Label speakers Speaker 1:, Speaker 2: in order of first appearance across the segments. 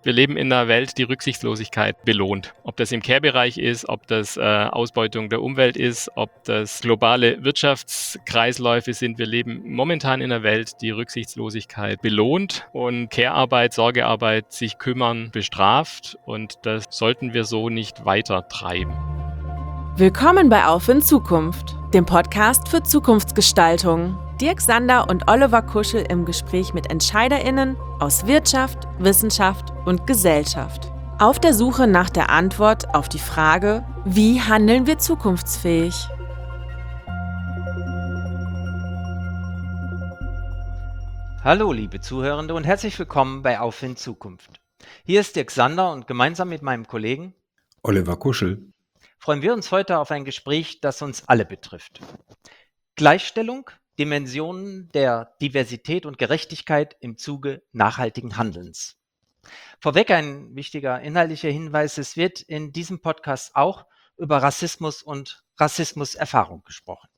Speaker 1: Wir leben in einer Welt, die Rücksichtslosigkeit belohnt. Ob das im Care-Bereich ist, ob das Ausbeutung der Umwelt ist, ob das globale Wirtschaftskreisläufe sind. Wir leben momentan in einer Welt, die Rücksichtslosigkeit belohnt und Care-Arbeit, Sorgearbeit, sich kümmern, bestraft. Und das sollten wir so nicht weiter treiben.
Speaker 2: Willkommen bei Auf in Zukunft, dem Podcast für Zukunftsgestaltung. Dirk Sander und Oliver Kuschel im Gespräch mit EntscheiderInnen aus Wirtschaft, Wissenschaft und Gesellschaft. Auf der Suche nach der Antwort auf die Frage, wie handeln wir zukunftsfähig?
Speaker 3: Hallo liebe Zuhörende und herzlich willkommen bei Auf in Zukunft. Hier ist Dirk Sander und gemeinsam mit meinem Kollegen
Speaker 4: Oliver Kuschel
Speaker 3: freuen wir uns heute auf ein Gespräch, das uns alle betrifft. Gleichstellung, Dimensionen der Diversität und Gerechtigkeit im Zuge nachhaltigen Handelns. Vorweg ein wichtiger inhaltlicher Hinweis: Es wird in diesem Podcast auch über Rassismus und Rassismuserfahrung gesprochen.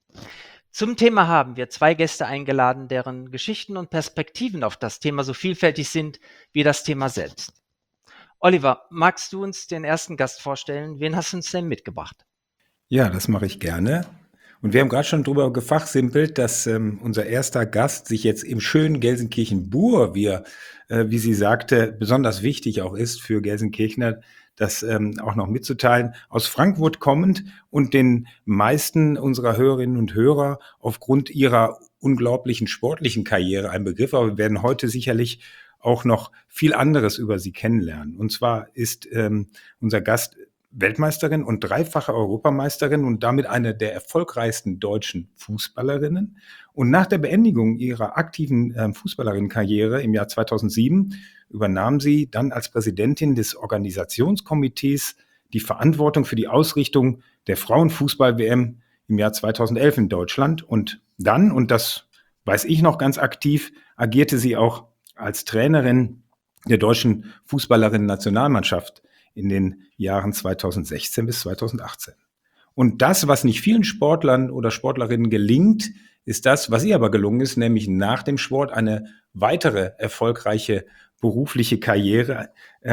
Speaker 3: Zum Thema haben wir zwei Gäste eingeladen, deren Geschichten und Perspektiven auf das Thema so vielfältig sind wie das Thema selbst. Oliver, magst du uns den ersten Gast vorstellen? Wen hast du uns denn mitgebracht?
Speaker 4: Ja, das mache ich gerne. Und wir haben gerade schon drüber gefachsimpelt, dass unser erster Gast sich jetzt im schönen Gelsenkirchen-Bur, wie sie sagte, besonders wichtig auch ist für Gelsenkirchener, das auch noch mitzuteilen, aus Frankfurt kommend und den meisten unserer Hörerinnen und Hörer aufgrund ihrer unglaublichen sportlichen Karriere ein Begriff, aber wir werden heute sicherlich auch noch viel anderes über sie kennenlernen. Und zwar ist unser Gast Weltmeisterin und dreifache Europameisterin und damit eine der erfolgreichsten deutschen Fußballerinnen. Und nach der Beendigung ihrer aktiven Fußballerinnenkarriere im Jahr 2007 übernahm sie dann als Präsidentin des Organisationskomitees die Verantwortung für die Ausrichtung der Frauenfußball-WM im Jahr 2011 in Deutschland. Und dann, und das weiß ich noch ganz aktiv, agierte sie auch als Trainerin der deutschen Fußballerinnen-Nationalmannschaft in den Jahren 2016 bis 2018. Und das, was nicht vielen Sportlern oder Sportlerinnen gelingt, ist das, was ihr aber gelungen ist, nämlich nach dem Sport eine weitere erfolgreiche berufliche Karriere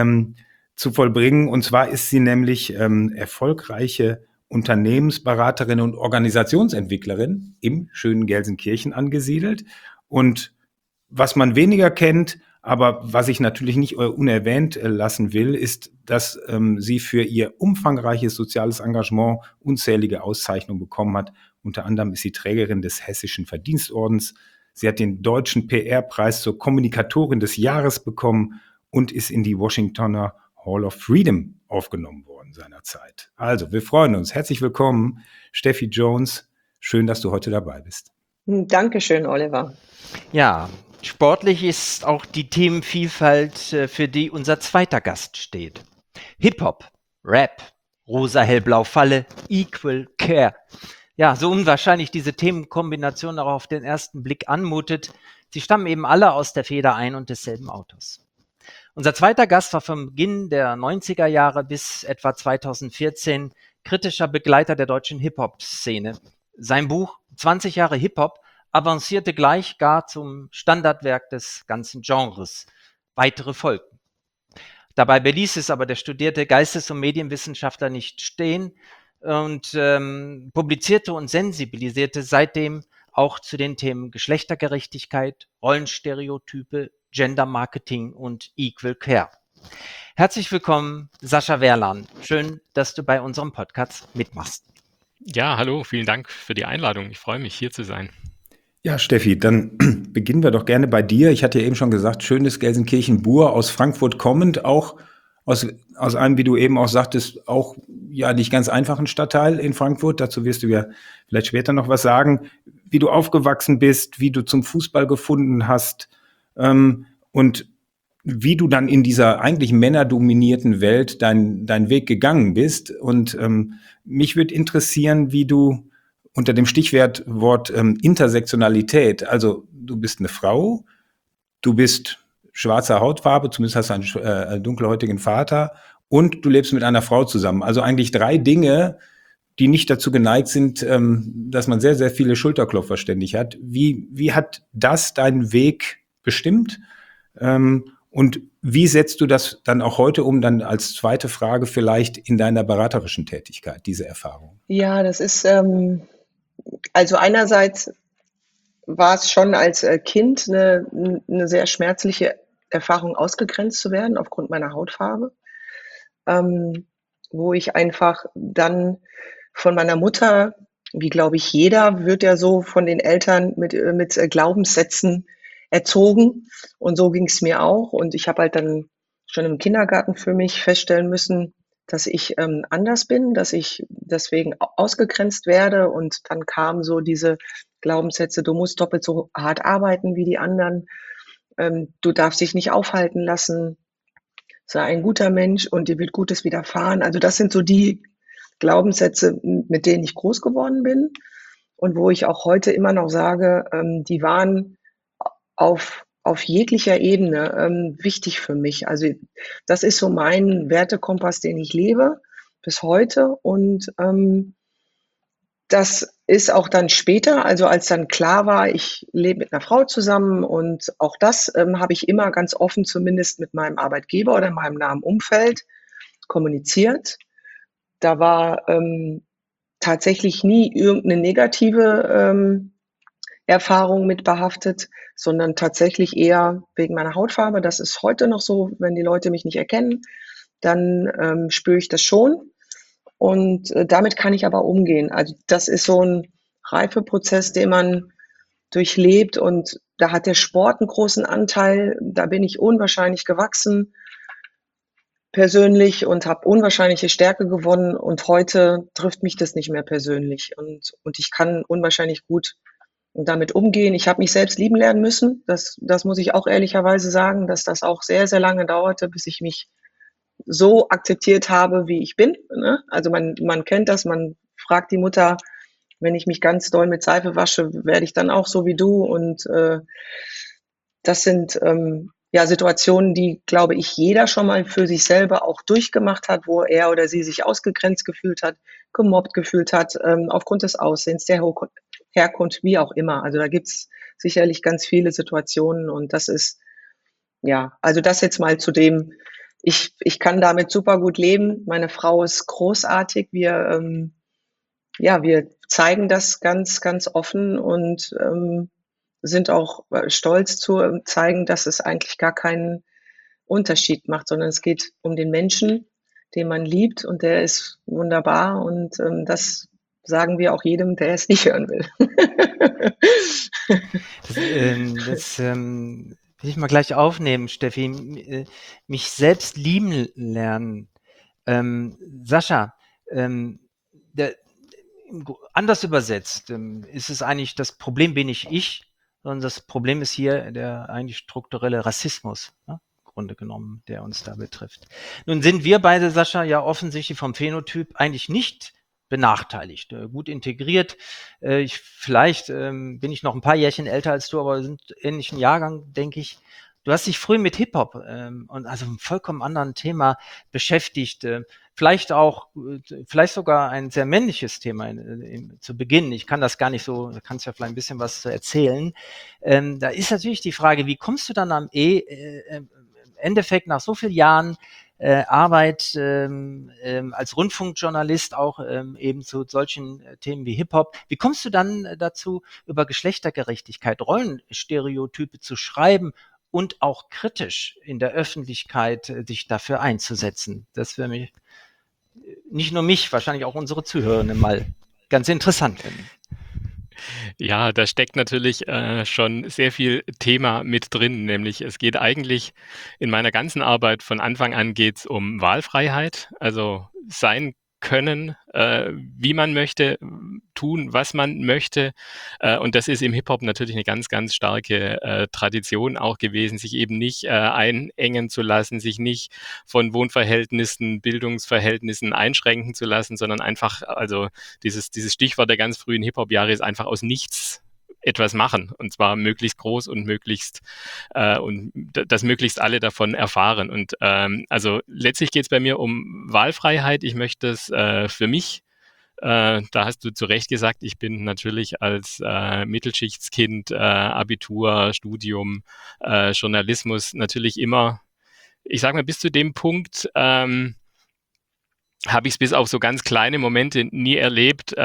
Speaker 4: zu vollbringen. Und zwar ist sie nämlich erfolgreiche Unternehmensberaterin und Organisationsentwicklerin im schönen Gelsenkirchen angesiedelt. Und was man weniger kennt, aber was ich natürlich nicht unerwähnt lassen will, ist, dass sie für ihr umfangreiches soziales Engagement unzählige Auszeichnungen bekommen hat. Unter anderem ist sie Trägerin des Hessischen Verdienstordens. Sie hat den Deutschen PR-Preis zur Kommunikatorin des Jahres bekommen und ist in die Washingtoner Hall of Freedom aufgenommen worden seinerzeit. Also, wir freuen uns. Herzlich willkommen, Steffi Jones. Schön, dass du heute dabei bist.
Speaker 5: Dankeschön, Oliver.
Speaker 3: Ja, sportlich ist auch die Themenvielfalt, für die unser zweiter Gast steht. Hip-Hop, Rap, Rosa Hellblau Falle, Equal Care. Ja, so unwahrscheinlich diese Themenkombination auch auf den ersten Blick anmutet, sie stammen eben alle aus der Feder ein und desselben Autors. Unser zweiter Gast war vom Beginn der 90er Jahre bis etwa 2014 kritischer Begleiter der deutschen Hip-Hop-Szene. Sein Buch 20 Jahre Hip-Hop avancierte gleich gar zum Standardwerk des ganzen Genres. Weitere folgten. Dabei beließ es aber der studierte Geistes- und Medienwissenschaftler nicht stehen und publizierte und sensibilisierte seitdem auch zu den Themen Geschlechtergerechtigkeit, Rollenstereotype, Gender-Marketing und Equal Care. Herzlich willkommen, Sascha Werlan. Schön, dass du bei unserem Podcast mitmachst.
Speaker 1: Ja, hallo, vielen Dank für die Einladung. Ich freue mich, hier zu sein.
Speaker 4: Ja, Steffi, dann beginnen wir doch gerne bei dir. Ich hatte ja eben schon gesagt, schönes Gelsenkirchen-Bur, aus Frankfurt kommend, auch aus einem, wie du eben auch sagtest, auch ja nicht ganz einfachen Stadtteil in Frankfurt. Dazu wirst du ja vielleicht später noch was sagen, wie du aufgewachsen bist, wie du zum Fußball gefunden hast und wie du dann in dieser eigentlich männerdominierten Welt deinen Weg gegangen bist. Und mich würde interessieren, wie du unter dem Stichwort Intersektionalität, also du bist eine Frau, du bist schwarzer Hautfarbe, zumindest hast du einen dunkelhäutigen Vater und du lebst mit einer Frau zusammen. Also eigentlich drei Dinge, die nicht dazu geneigt sind, dass man sehr, sehr viele Schulterklopfer ständig hat. Wie hat das deinen Weg bestimmt? Und Wie setzt du das dann auch heute um, dann als zweite Frage vielleicht in deiner beraterischen Tätigkeit, diese Erfahrung?
Speaker 5: Ja, das ist, also einerseits war es schon als Kind eine sehr schmerzliche Erfahrung, ausgegrenzt zu werden aufgrund meiner Hautfarbe, wo ich einfach dann von meiner Mutter, wie glaube ich jeder, wird ja so von den Eltern mit Glaubenssätzen erzogen. Und so ging es mir auch. Und ich habe halt dann schon im Kindergarten für mich feststellen müssen, dass ich anders bin, dass ich deswegen ausgegrenzt werde. Und dann kamen so diese Glaubenssätze, du musst doppelt so hart arbeiten wie die anderen, du darfst dich nicht aufhalten lassen, sei ein guter Mensch und dir wird Gutes widerfahren. Also das sind so die Glaubenssätze, mit denen ich groß geworden bin und wo ich auch heute immer noch sage, die waren auf jeglicher Ebene wichtig für mich. Also das ist so mein Wertekompass, den ich lebe bis heute. Und das ist auch dann später, also als dann klar war, ich lebe mit einer Frau zusammen und auch das habe ich immer ganz offen, zumindest mit meinem Arbeitgeber oder meinem nahen Umfeld, kommuniziert. Da war tatsächlich nie irgendeine negative Erfahrung mit behaftet, sondern tatsächlich eher wegen meiner Hautfarbe. Das ist heute noch so, wenn die Leute mich nicht erkennen, dann spüre ich das schon. Und damit kann ich aber umgehen. Also das ist so ein Reifeprozess, den man durchlebt. Und da hat der Sport einen großen Anteil. Da bin ich unwahrscheinlich gewachsen persönlich und habe unwahrscheinliche Stärke gewonnen. Und heute trifft mich das nicht mehr persönlich. Und ich kann unwahrscheinlich gut damit umgehen. Ich habe mich selbst lieben lernen müssen. Das muss ich auch ehrlicherweise sagen, dass das auch sehr, sehr lange dauerte, bis ich mich so akzeptiert habe, wie ich bin. Ne? Also man kennt das, man fragt die Mutter, wenn ich mich ganz doll mit Seife wasche, werde ich dann auch so wie du. Und das sind ja Situationen, die, glaube ich, jeder schon mal für sich selber auch durchgemacht hat, wo er oder sie sich ausgegrenzt gefühlt hat, gemobbt gefühlt hat, aufgrund des Aussehens, der Herkunft, wie auch immer. Also da gibt's sicherlich ganz viele Situationen und das ist, ja, also das jetzt mal zu dem, ich kann damit super gut leben. Meine Frau ist großartig. Wir zeigen das ganz, ganz offen und sind auch stolz zu zeigen, dass es eigentlich gar keinen Unterschied macht, sondern es geht um den Menschen, den man liebt und der ist wunderbar und das sagen wir auch jedem, der es nicht hören will.
Speaker 3: Das will ich mal gleich aufnehmen, Steffi. Mich selbst lieben lernen. Sascha, anders übersetzt, ist es eigentlich, das Problem bin nicht ich, sondern das Problem ist hier der eigentlich strukturelle Rassismus, ne? Im Grunde genommen, der uns da betrifft. Nun sind wir beide, Sascha, ja offensichtlich vom Phänotyp eigentlich nicht benachteiligt, gut integriert. Vielleicht bin ich noch ein paar Jährchen älter als du, aber wir sind ähnlichen Jahrgang, denke ich. Du hast dich früh mit Hip-Hop und also einem vollkommen anderen Thema beschäftigt. Vielleicht sogar ein sehr männliches Thema zu Beginn. Ich kann das gar nicht so, da kannst du ja vielleicht ein bisschen was zu erzählen. Da ist natürlich die Frage, wie kommst du dann am Endeffekt nach so vielen Jahren Arbeit als Rundfunkjournalist auch eben zu solchen Themen wie Hip-Hop. Wie kommst du dann dazu, über Geschlechtergerechtigkeit, Rollenstereotype zu schreiben und auch kritisch in der Öffentlichkeit sich dafür einzusetzen? Das wäre mich, nicht nur mich, wahrscheinlich auch unsere Zuhörenden mal ganz interessant finden.
Speaker 1: Ja, da steckt natürlich schon sehr viel Thema mit drin, nämlich es geht eigentlich in meiner ganzen Arbeit von Anfang an geht's um Wahlfreiheit, also sein können, wie man möchte, tun, was man möchte. Und das ist im Hip-Hop natürlich eine ganz, ganz starke Tradition auch gewesen, sich eben nicht einengen zu lassen, sich nicht von Wohnverhältnissen, Bildungsverhältnissen einschränken zu lassen, sondern einfach, also dieses Stichwort der ganz frühen Hip-Hop-Jahre ist einfach aus nichts etwas machen und zwar möglichst groß und dass möglichst alle davon erfahren. Und also letztlich geht es bei mir um Wahlfreiheit. Ich möchte es für mich, da hast du zu Recht gesagt, ich bin natürlich als Mittelschichtskind, Abitur, Studium, Journalismus natürlich immer ich sage mal, bis zu dem Punkt habe ich es bis auf so ganz kleine Momente nie erlebt.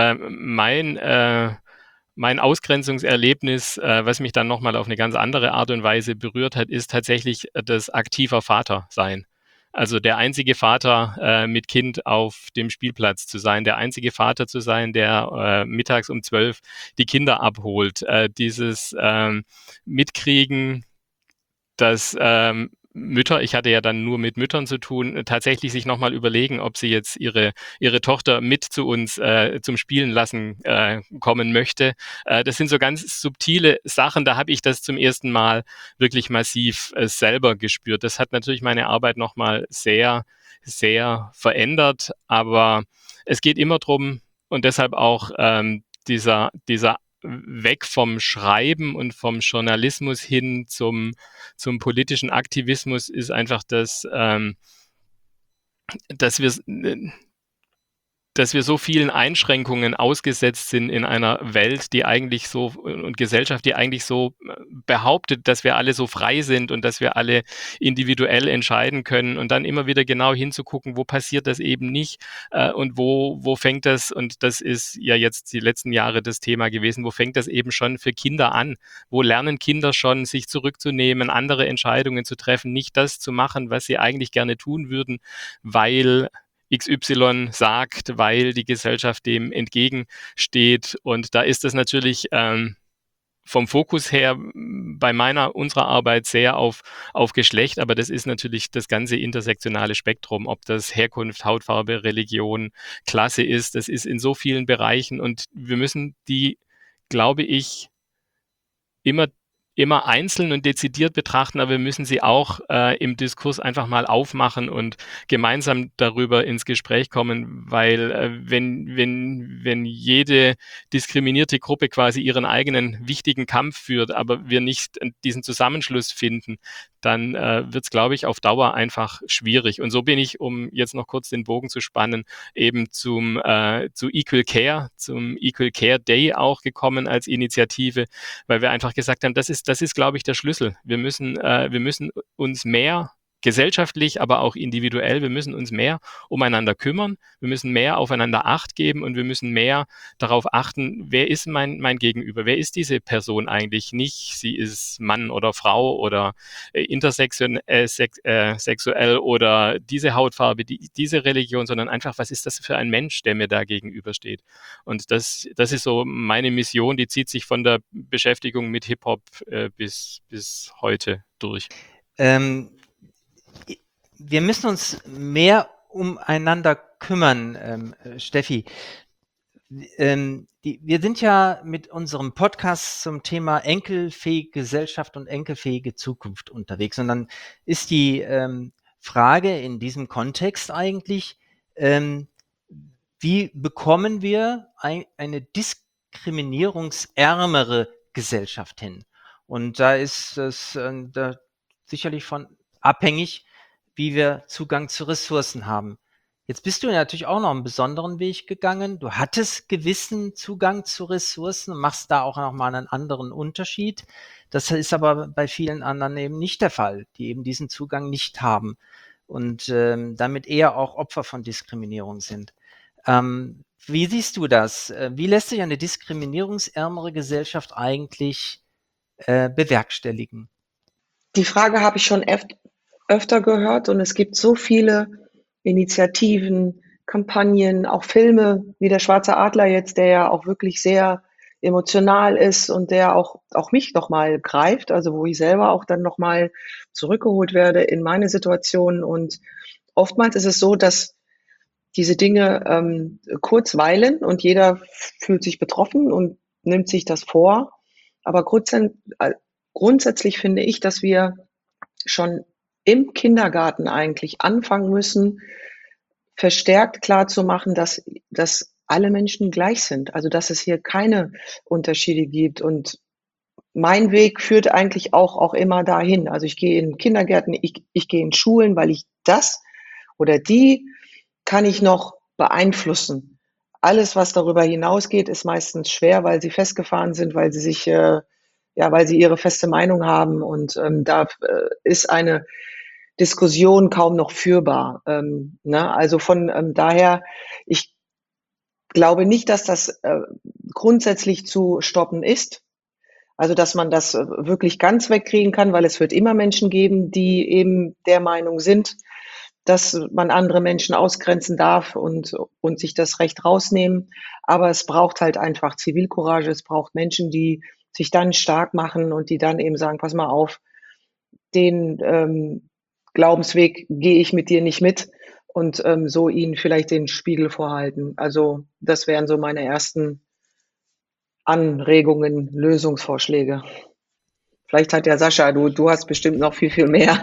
Speaker 1: Mein Ausgrenzungserlebnis, was mich dann nochmal auf eine ganz andere Art und Weise berührt hat, ist tatsächlich das aktiver Vater sein. Also der einzige Vater mit Kind auf dem Spielplatz zu sein, der einzige Vater zu sein, der mittags um 12 die Kinder abholt. Dieses Mitkriegen, dass Mütter, ich hatte ja dann nur mit Müttern zu tun, tatsächlich sich nochmal überlegen, ob sie jetzt ihre Tochter mit zu uns zum Spielen lassen kommen möchte. Das sind so ganz subtile Sachen, da habe ich das zum ersten Mal wirklich massiv selber gespürt. Das hat natürlich meine Arbeit nochmal sehr, sehr verändert, aber es geht immer drum und deshalb auch dieser weg vom Schreiben und vom Journalismus hin zum politischen Aktivismus ist einfach das, dass wir so vielen Einschränkungen ausgesetzt sind in einer Welt, die eigentlich so und Gesellschaft, die eigentlich so behauptet, dass wir alle so frei sind und dass wir alle individuell entscheiden können und dann immer wieder genau hinzugucken, wo passiert das eben nicht und wo fängt das, und das ist ja jetzt die letzten Jahre das Thema gewesen, wo fängt das eben schon für Kinder an? Wo lernen Kinder schon, sich zurückzunehmen, andere Entscheidungen zu treffen, nicht das zu machen, was sie eigentlich gerne tun würden, weil XY sagt, weil die Gesellschaft dem entgegensteht. Und da ist es natürlich vom Fokus her bei unserer Arbeit sehr auf Geschlecht, aber das ist natürlich das ganze intersektionale Spektrum, ob das Herkunft, Hautfarbe, Religion, Klasse ist, das ist in so vielen Bereichen und wir müssen die, glaube ich, immer einzeln und dezidiert betrachten, aber wir müssen sie auch im Diskurs einfach mal aufmachen und gemeinsam darüber ins Gespräch kommen, weil wenn jede diskriminierte Gruppe quasi ihren eigenen wichtigen Kampf führt, aber wir nicht diesen Zusammenschluss finden, dann wird es, glaube ich, auf Dauer einfach schwierig. Und so bin ich, um jetzt noch kurz den Bogen zu spannen, eben zu Equal Care, zum Equal Care Day auch gekommen als Initiative, weil wir einfach gesagt haben, das ist, glaube ich, der Schlüssel. Wir müssen uns mehr gesellschaftlich, aber auch individuell, wir müssen uns mehr umeinander kümmern, wir müssen mehr aufeinander Acht geben und wir müssen mehr darauf achten, wer ist mein Gegenüber, wer ist diese Person eigentlich? Nicht, sie ist Mann oder Frau oder intersexuell oder diese Hautfarbe, diese Religion, sondern einfach, was ist das für ein Mensch, der mir da gegenübersteht? Und das ist so meine Mission, die zieht sich von der Beschäftigung mit Hip-Hop bis heute durch.
Speaker 3: Wir müssen uns mehr umeinander kümmern, Steffi. Wir sind ja mit unserem Podcast zum Thema enkelfähige Gesellschaft und enkelfähige Zukunft unterwegs. Und dann ist die Frage in diesem Kontext eigentlich, wie bekommen wir eine diskriminierungsärmere Gesellschaft hin? Und da ist es sicherlich von abhängig, wie wir Zugang zu Ressourcen haben. Jetzt bist du natürlich auch noch einen besonderen Weg gegangen. Du hattest gewissen Zugang zu Ressourcen und machst da auch nochmal einen anderen Unterschied. Das ist aber bei vielen anderen eben nicht der Fall, die eben diesen Zugang nicht haben und damit eher auch Opfer von Diskriminierung sind. Wie siehst du das? Wie lässt sich eine diskriminierungsärmere Gesellschaft eigentlich bewerkstelligen?
Speaker 5: Die Frage habe ich schon öfter gehört und es gibt so viele Initiativen, Kampagnen, auch Filme wie der Schwarze Adler jetzt, der ja auch wirklich sehr emotional ist und der auch mich nochmal greift, also wo ich selber auch dann nochmal zurückgeholt werde in meine Situation. Und oftmals ist es so, dass diese Dinge kurz weilen und jeder fühlt sich betroffen und nimmt sich das vor. Aber grundsätzlich finde ich, dass wir schon im Kindergarten eigentlich anfangen müssen, verstärkt klarzumachen, dass alle Menschen gleich sind. Also dass es hier keine Unterschiede gibt. Und mein Weg führt eigentlich auch immer dahin. Also ich gehe in Kindergärten, ich gehe in Schulen, weil ich das oder die kann ich noch beeinflussen. Alles, was darüber hinausgeht, ist meistens schwer, weil sie festgefahren sind, weil sie sich weil sie ihre feste Meinung haben. Und da ist eine Diskussion kaum noch führbar. Ne? Also von daher, ich glaube nicht, dass das grundsätzlich zu stoppen ist. Also dass man das wirklich ganz wegkriegen kann, weil es wird immer Menschen geben, die eben der Meinung sind, dass man andere Menschen ausgrenzen darf und sich das Recht rausnehmen. Aber es braucht halt einfach Zivilcourage. Es braucht Menschen, die sich dann stark machen und die dann eben sagen, pass mal auf, den Glaubensweg gehe ich mit dir nicht mit und so ihnen vielleicht den Spiegel vorhalten. Also das wären so meine ersten Anregungen, Lösungsvorschläge. Vielleicht hat der Sascha, du hast bestimmt noch viel, viel mehr.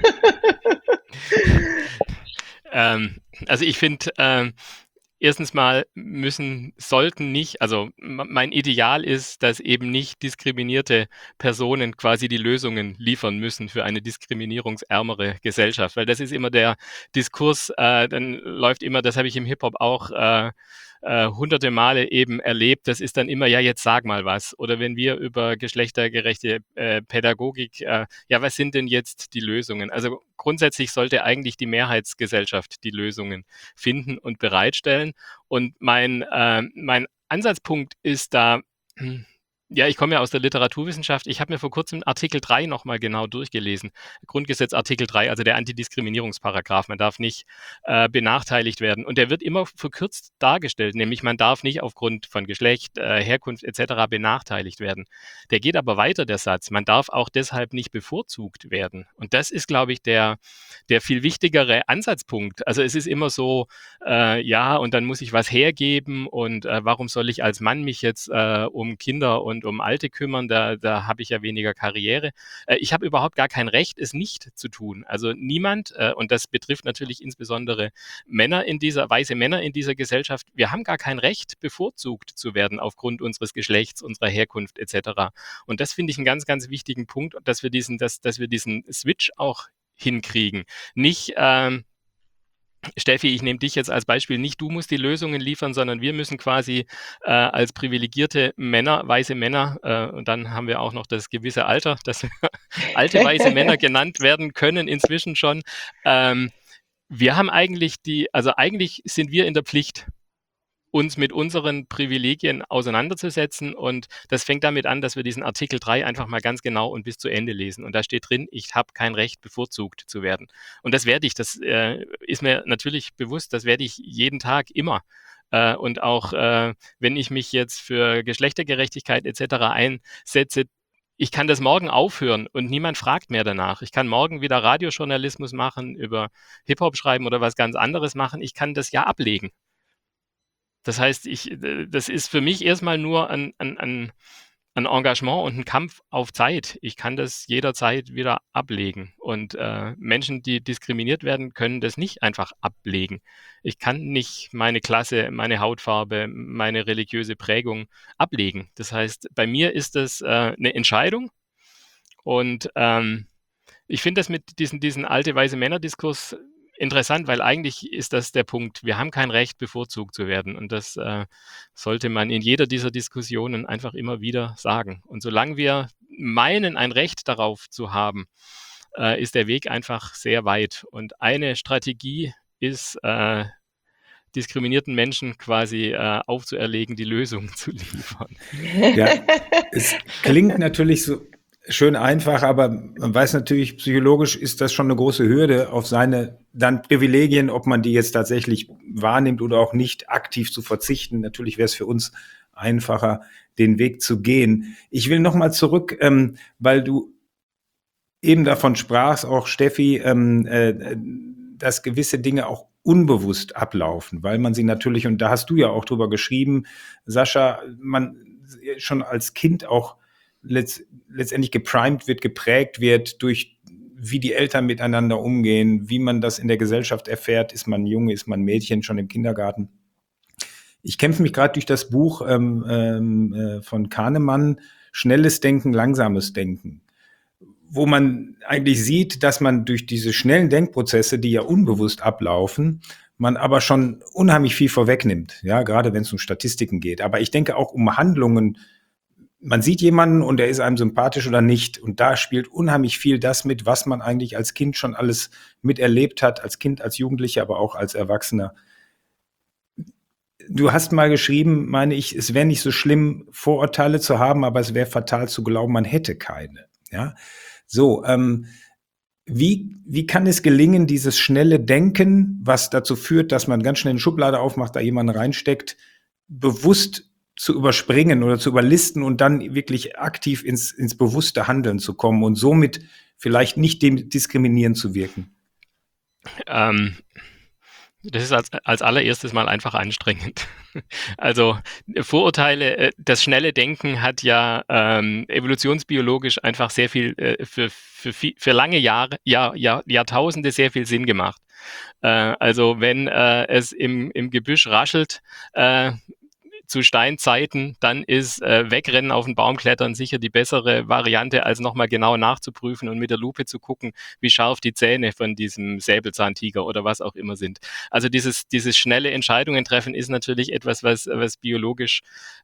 Speaker 1: Also ich finde, erstens mal sollten nicht, also mein Ideal ist, dass eben nicht diskriminierte Personen quasi die Lösungen liefern müssen für eine diskriminierungsärmere Gesellschaft, weil das ist immer der Diskurs, dann läuft immer, das habe ich im Hip-Hop auch hunderte Male eben erlebt, das ist dann immer, ja, jetzt sag mal was. Oder wenn wir über geschlechtergerechte Pädagogik, ja, was sind denn jetzt die Lösungen? Also grundsätzlich sollte eigentlich die Mehrheitsgesellschaft die Lösungen finden und bereitstellen. Und mein Ansatzpunkt ist da, ja, ich komme ja aus der Literaturwissenschaft. Ich habe mir vor kurzem Artikel 3 nochmal genau durchgelesen. Grundgesetz Artikel 3, also der Antidiskriminierungsparagraph. Man darf nicht benachteiligt werden. Und der wird immer verkürzt dargestellt, nämlich man darf nicht aufgrund von Geschlecht, Herkunft etc. benachteiligt werden. Der geht aber weiter, der Satz. Man darf auch deshalb nicht bevorzugt werden. Und das ist, glaube ich, der viel wichtigere Ansatzpunkt. Also es ist immer so, ja, und dann muss ich was hergeben und warum soll ich als Mann mich jetzt um Kinder und um Alte kümmern, da habe ich ja weniger Karriere. Ich habe überhaupt gar kein Recht, es nicht zu tun. Also niemand, und das betrifft natürlich insbesondere weiße Männer in dieser Gesellschaft, wir haben gar kein Recht, bevorzugt zu werden aufgrund unseres Geschlechts, unserer Herkunft etc. Und das finde ich einen ganz, ganz wichtigen Punkt, dass wir diesen Switch auch hinkriegen. Nicht Steffi, ich nehme dich jetzt als Beispiel, nicht du musst die Lösungen liefern, sondern wir müssen quasi als privilegierte Männer, weiße Männer, und dann haben wir auch noch das gewisse Alter, dass wir alte weiße Männer genannt werden können inzwischen schon. Wir haben eigentlich eigentlich sind wir in der Pflicht, uns mit unseren Privilegien auseinanderzusetzen. Und das fängt damit an, dass wir diesen Artikel 3 einfach mal ganz genau und bis zu Ende lesen. Und da steht drin, ich habe kein Recht, bevorzugt zu werden. Und das werde ich, das ist mir natürlich bewusst, das werde ich jeden Tag immer. Und auch wenn ich mich jetzt für Geschlechtergerechtigkeit etc. einsetze, ich kann das morgen aufhören und niemand fragt mehr danach. Ich kann morgen wieder Radiojournalismus machen, über Hip-Hop schreiben oder was ganz anderes machen. Ich kann das ja ablegen. Das heißt, das ist für mich erstmal nur ein Engagement und ein Kampf auf Zeit. Ich kann das jederzeit wieder ablegen. Und Menschen, die diskriminiert werden, können das nicht einfach ablegen. Ich kann nicht meine Klasse, meine Hautfarbe, meine religiöse Prägung ablegen. Das heißt, bei mir ist das eine Entscheidung. Und ich finde das mit diesen alte weiße Männer-Diskurs interessant, weil eigentlich ist das der Punkt. Wir haben kein Recht, bevorzugt zu werden. Und das sollte man in jeder dieser Diskussionen einfach immer wieder sagen. Und solange wir meinen, ein Recht darauf zu haben, ist der Weg einfach sehr weit. Und eine Strategie ist, diskriminierten Menschen quasi aufzuerlegen, die Lösung zu liefern.
Speaker 4: Ja, es klingt natürlich so schön einfach, aber man weiß natürlich, psychologisch ist das schon eine große Hürde, auf seine dann Privilegien, ob man die jetzt tatsächlich wahrnimmt oder auch nicht, aktiv zu verzichten. Natürlich wäre es für uns einfacher, den Weg zu gehen. Ich will nochmal zurück, weil du eben davon sprachst, auch Steffi, dass gewisse Dinge auch unbewusst ablaufen, weil man sie natürlich, und da hast du ja auch drüber geschrieben, Sascha, man schon als Kind auch letztendlich geprimed wird, geprägt wird durch, wie die Eltern miteinander umgehen, wie man das in der Gesellschaft erfährt, ist man Junge, ist man Mädchen, schon im Kindergarten. Ich kämpfe mich gerade durch das Buch von Kahnemann, Schnelles Denken, Langsames Denken, wo man eigentlich sieht, dass man durch diese schnellen Denkprozesse, die ja unbewusst ablaufen, man aber schon unheimlich viel vorwegnimmt, ja, gerade wenn es um Statistiken geht. Aber ich denke auch um Handlungen man sieht jemanden und er ist einem sympathisch oder nicht. Und da spielt unheimlich viel das mit, was man eigentlich als Kind schon alles miterlebt hat, als Kind, als Jugendlicher, aber auch als Erwachsener. Du hast mal geschrieben, meine ich, es wäre nicht so schlimm, Vorurteile zu haben, aber es wäre fatal zu glauben, man hätte keine. Ja, so, wie kann es gelingen, dieses schnelle Denken, was dazu führt, dass man ganz schnell eine Schublade aufmacht, da jemanden reinsteckt, bewusst zu überspringen oder zu überlisten und dann wirklich aktiv ins bewusste Handeln zu kommen und somit vielleicht nicht diskriminierend zu wirken?
Speaker 1: Das ist als allererstes mal einfach anstrengend. Also Vorurteile, das schnelle Denken hat ja evolutionsbiologisch einfach sehr viel für lange Jahre, Jahrtausende sehr viel Sinn gemacht. Also wenn es im Gebüsch raschelt, zu Steinzeiten, dann ist Wegrennen auf den Baum klettern sicher die bessere Variante, als nochmal genau nachzuprüfen und mit der Lupe zu gucken, wie scharf die Zähne von diesem Säbelzahntiger oder was auch immer sind. Also dieses schnelle Entscheidungen treffen ist natürlich etwas, was biologisch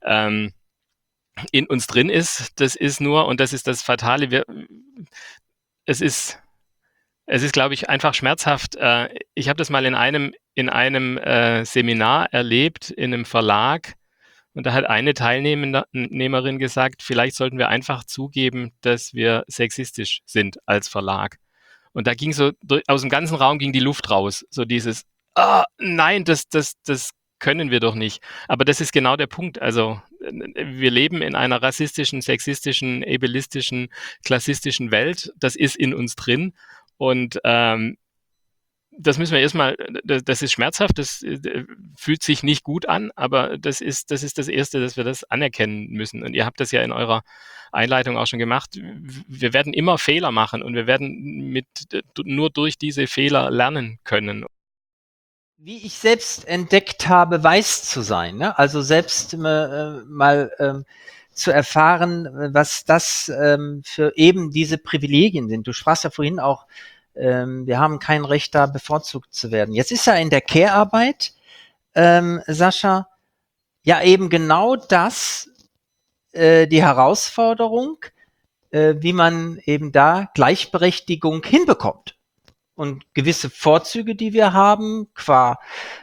Speaker 1: in uns drin ist. Das ist nur, und das ist das Fatale, es ist, glaube ich, einfach schmerzhaft. Ich habe das mal in einem Seminar erlebt, in einem Verlag. Und da hat eine Teilnehmerin gesagt, vielleicht sollten wir einfach zugeben, dass wir sexistisch sind als Verlag. Und da ging so, aus dem ganzen Raum ging die Luft raus. So dieses, nein, das können wir doch nicht. Aber das ist genau der Punkt. Also wir leben in einer rassistischen, sexistischen, ableistischen, klassistischen Welt. Das ist in uns drin. Und das müssen wir erstmal, das ist schmerzhaft, das fühlt sich nicht gut an, aber das ist das Erste, dass wir das anerkennen müssen. Und ihr habt das ja in eurer Einleitung auch schon gemacht. Wir werden immer Fehler machen und wir werden nur durch diese Fehler lernen können.
Speaker 3: Wie ich selbst entdeckt habe, weiß zu sein, ne? Also selbst mal zu erfahren, was das für eben diese Privilegien sind. Du sprachst ja vorhin auch, wir haben kein Recht, da bevorzugt zu werden. Jetzt ist ja in der Care-Arbeit, Sascha, ja eben genau das, die Herausforderung, wie man eben da Gleichberechtigung hinbekommt. Und gewisse Vorzüge, die wir haben, qua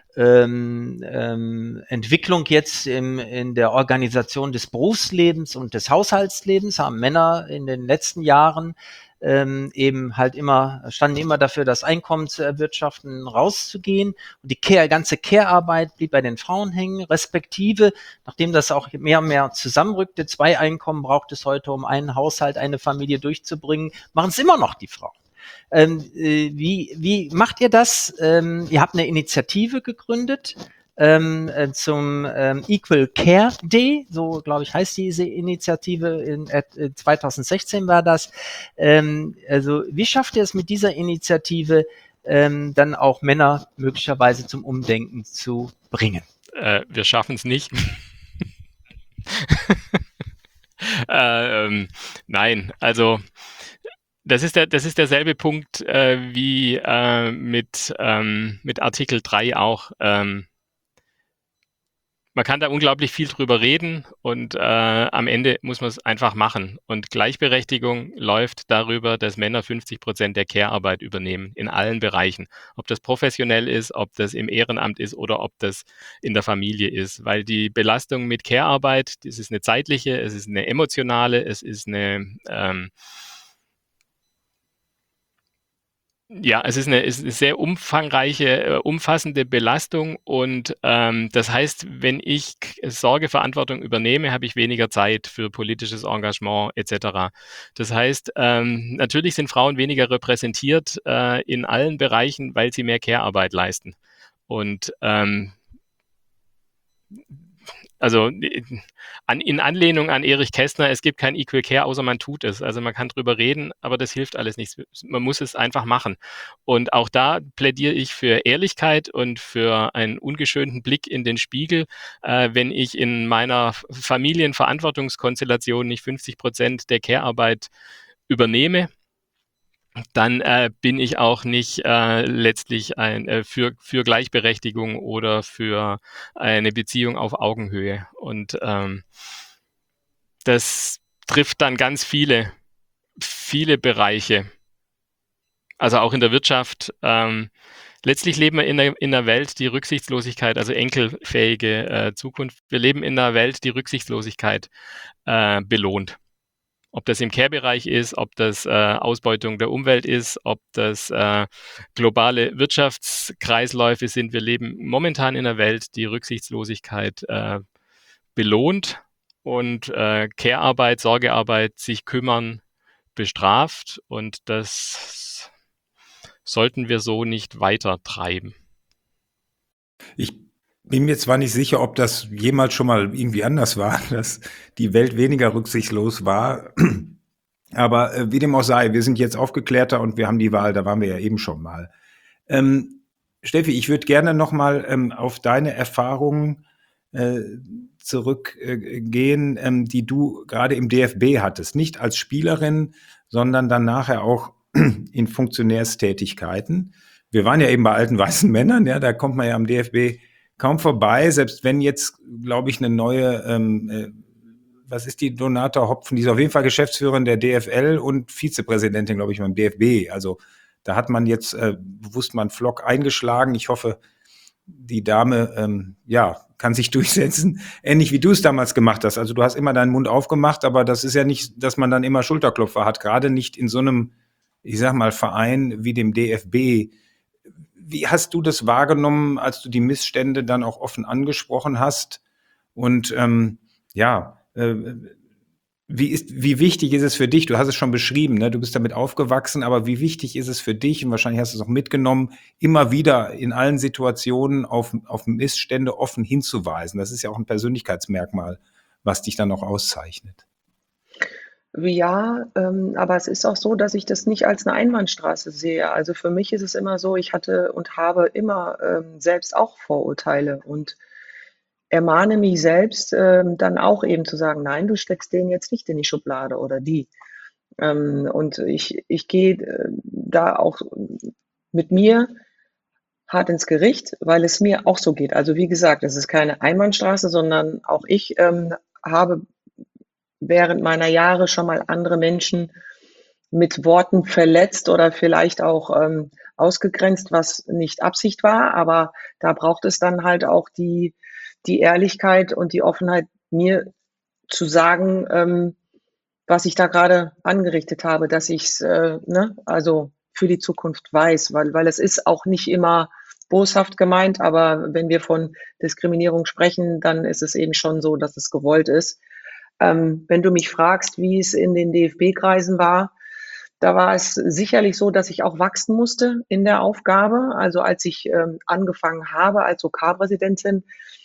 Speaker 3: Entwicklung jetzt in der Organisation des Berufslebens und des Haushaltslebens, haben Männer in den letzten Jahren eben halt standen immer dafür, das Einkommen zu erwirtschaften, rauszugehen. Und die ganze Care-Arbeit blieb bei den Frauen hängen, respektive, nachdem das auch mehr und mehr zusammenrückte, 2 Einkommen braucht es heute, um einen Haushalt, eine Familie durchzubringen, machen es immer noch die Frauen. Wie macht ihr das? Ihr habt eine Initiative gegründet zum Equal Care Day, so glaube ich heißt diese Initiative, in 2016 war das. Also wie schafft ihr es mit dieser Initiative dann auch Männer möglicherweise zum Umdenken zu bringen?
Speaker 1: Wir schaffen es nicht. Nein, also das ist derselbe Punkt wie mit Artikel 3 auch. Man kann da unglaublich viel drüber reden und am Ende muss man es einfach machen. Und Gleichberechtigung läuft darüber, dass Männer 50% der Care-Arbeit übernehmen, in allen Bereichen. Ob das professionell ist, ob das im Ehrenamt ist oder ob das in der Familie ist. Weil die Belastung mit Care-Arbeit, das ist eine zeitliche, es ist eine emotionale, es ist eine ja, es ist eine sehr umfangreiche, umfassende Belastung und das heißt, wenn ich Sorgeverantwortung übernehme, habe ich weniger Zeit für politisches Engagement etc. Das heißt, natürlich sind Frauen weniger repräsentiert in allen Bereichen, weil sie mehr Care-Arbeit leisten. Und also in Anlehnung an Erich Kästner, es gibt kein Equal Care, außer man tut es. Also man kann drüber reden, aber das hilft alles nichts. Man muss es einfach machen. Und auch da plädiere ich für Ehrlichkeit und für einen ungeschönten Blick in den Spiegel. Wenn ich in meiner Familienverantwortungskonstellation nicht 50% der Care-Arbeit übernehme, dann bin ich auch nicht letztlich für Gleichberechtigung oder für eine Beziehung auf Augenhöhe. Und Das trifft dann ganz viele Bereiche. Also auch in der Wirtschaft. Letztlich leben wir in einer Welt, die Rücksichtslosigkeit, also enkelfähige Zukunft. Wir leben in einer Welt, die Rücksichtslosigkeit belohnt. Ob das im Care-Bereich ist, ob das Ausbeutung der Umwelt ist, ob das globale Wirtschaftskreisläufe sind. Wir leben momentan in einer Welt, die Rücksichtslosigkeit belohnt und Care-Arbeit, Sorgearbeit, sich kümmern, bestraft. Und das sollten wir so nicht weiter treiben.
Speaker 4: Ich bin mir zwar nicht sicher, ob das jemals schon mal irgendwie anders war, dass die Welt weniger rücksichtslos war, aber wie dem auch sei, wir sind jetzt aufgeklärter und wir haben die Wahl, da waren wir ja eben schon mal. Steffi, ich würde gerne nochmal auf deine Erfahrungen zurückgehen, die du gerade im DFB hattest. Nicht als Spielerin, sondern dann nachher auch in Funktionärstätigkeiten. Wir waren ja eben bei alten weißen Männern, ja, da kommt man ja am DFB kaum vorbei, selbst wenn jetzt, glaube ich, eine neue, was ist die, Donata Hopfen, die ist auf jeden Fall Geschäftsführerin der DFL und Vizepräsidentin, glaube ich, beim DFB. Also da hat man jetzt bewusst mal einen Flock eingeschlagen. Ich hoffe, die Dame, kann sich durchsetzen. Ähnlich wie du es damals gemacht hast. Also du hast immer deinen Mund aufgemacht, aber das ist ja nicht, dass man dann immer Schulterklopfer hat. Gerade nicht in so einem, ich sag mal, Verein wie dem DFB. Wie hast du das wahrgenommen, als du die Missstände dann auch offen angesprochen hast? Und wie wichtig ist es für dich? Du hast es schon beschrieben, ne? Du bist damit aufgewachsen, aber wie wichtig ist es für dich, und wahrscheinlich hast du es auch mitgenommen, immer wieder in allen Situationen auf Missstände offen hinzuweisen? Das ist ja auch ein Persönlichkeitsmerkmal, was dich dann auch auszeichnet.
Speaker 5: Ja, aber es ist auch so, dass ich das nicht als eine Einbahnstraße sehe. Also für mich ist es immer so, ich hatte und habe immer selbst auch Vorurteile und ermahne mich selbst dann auch eben zu sagen, nein, du steckst den jetzt nicht in die Schublade oder die. Und ich gehe da auch mit mir hart ins Gericht, weil es mir auch so geht. Also wie gesagt, es ist keine Einbahnstraße, sondern auch ich habe während meiner Jahre schon mal andere Menschen mit Worten verletzt oder vielleicht auch ausgegrenzt, was nicht Absicht war. Aber da braucht es dann halt auch die Ehrlichkeit und die Offenheit, mir zu sagen, was ich da gerade angerichtet habe, dass ich es also für die Zukunft weiß, weil es ist auch nicht immer boshaft gemeint, aber wenn wir von Diskriminierung sprechen, dann ist es eben schon so, dass es gewollt ist. Wenn du mich fragst, wie es in den DFB-Kreisen war, da war es sicherlich so, dass ich auch wachsen musste in der Aufgabe. Also als ich angefangen habe als OK-Präsidentin,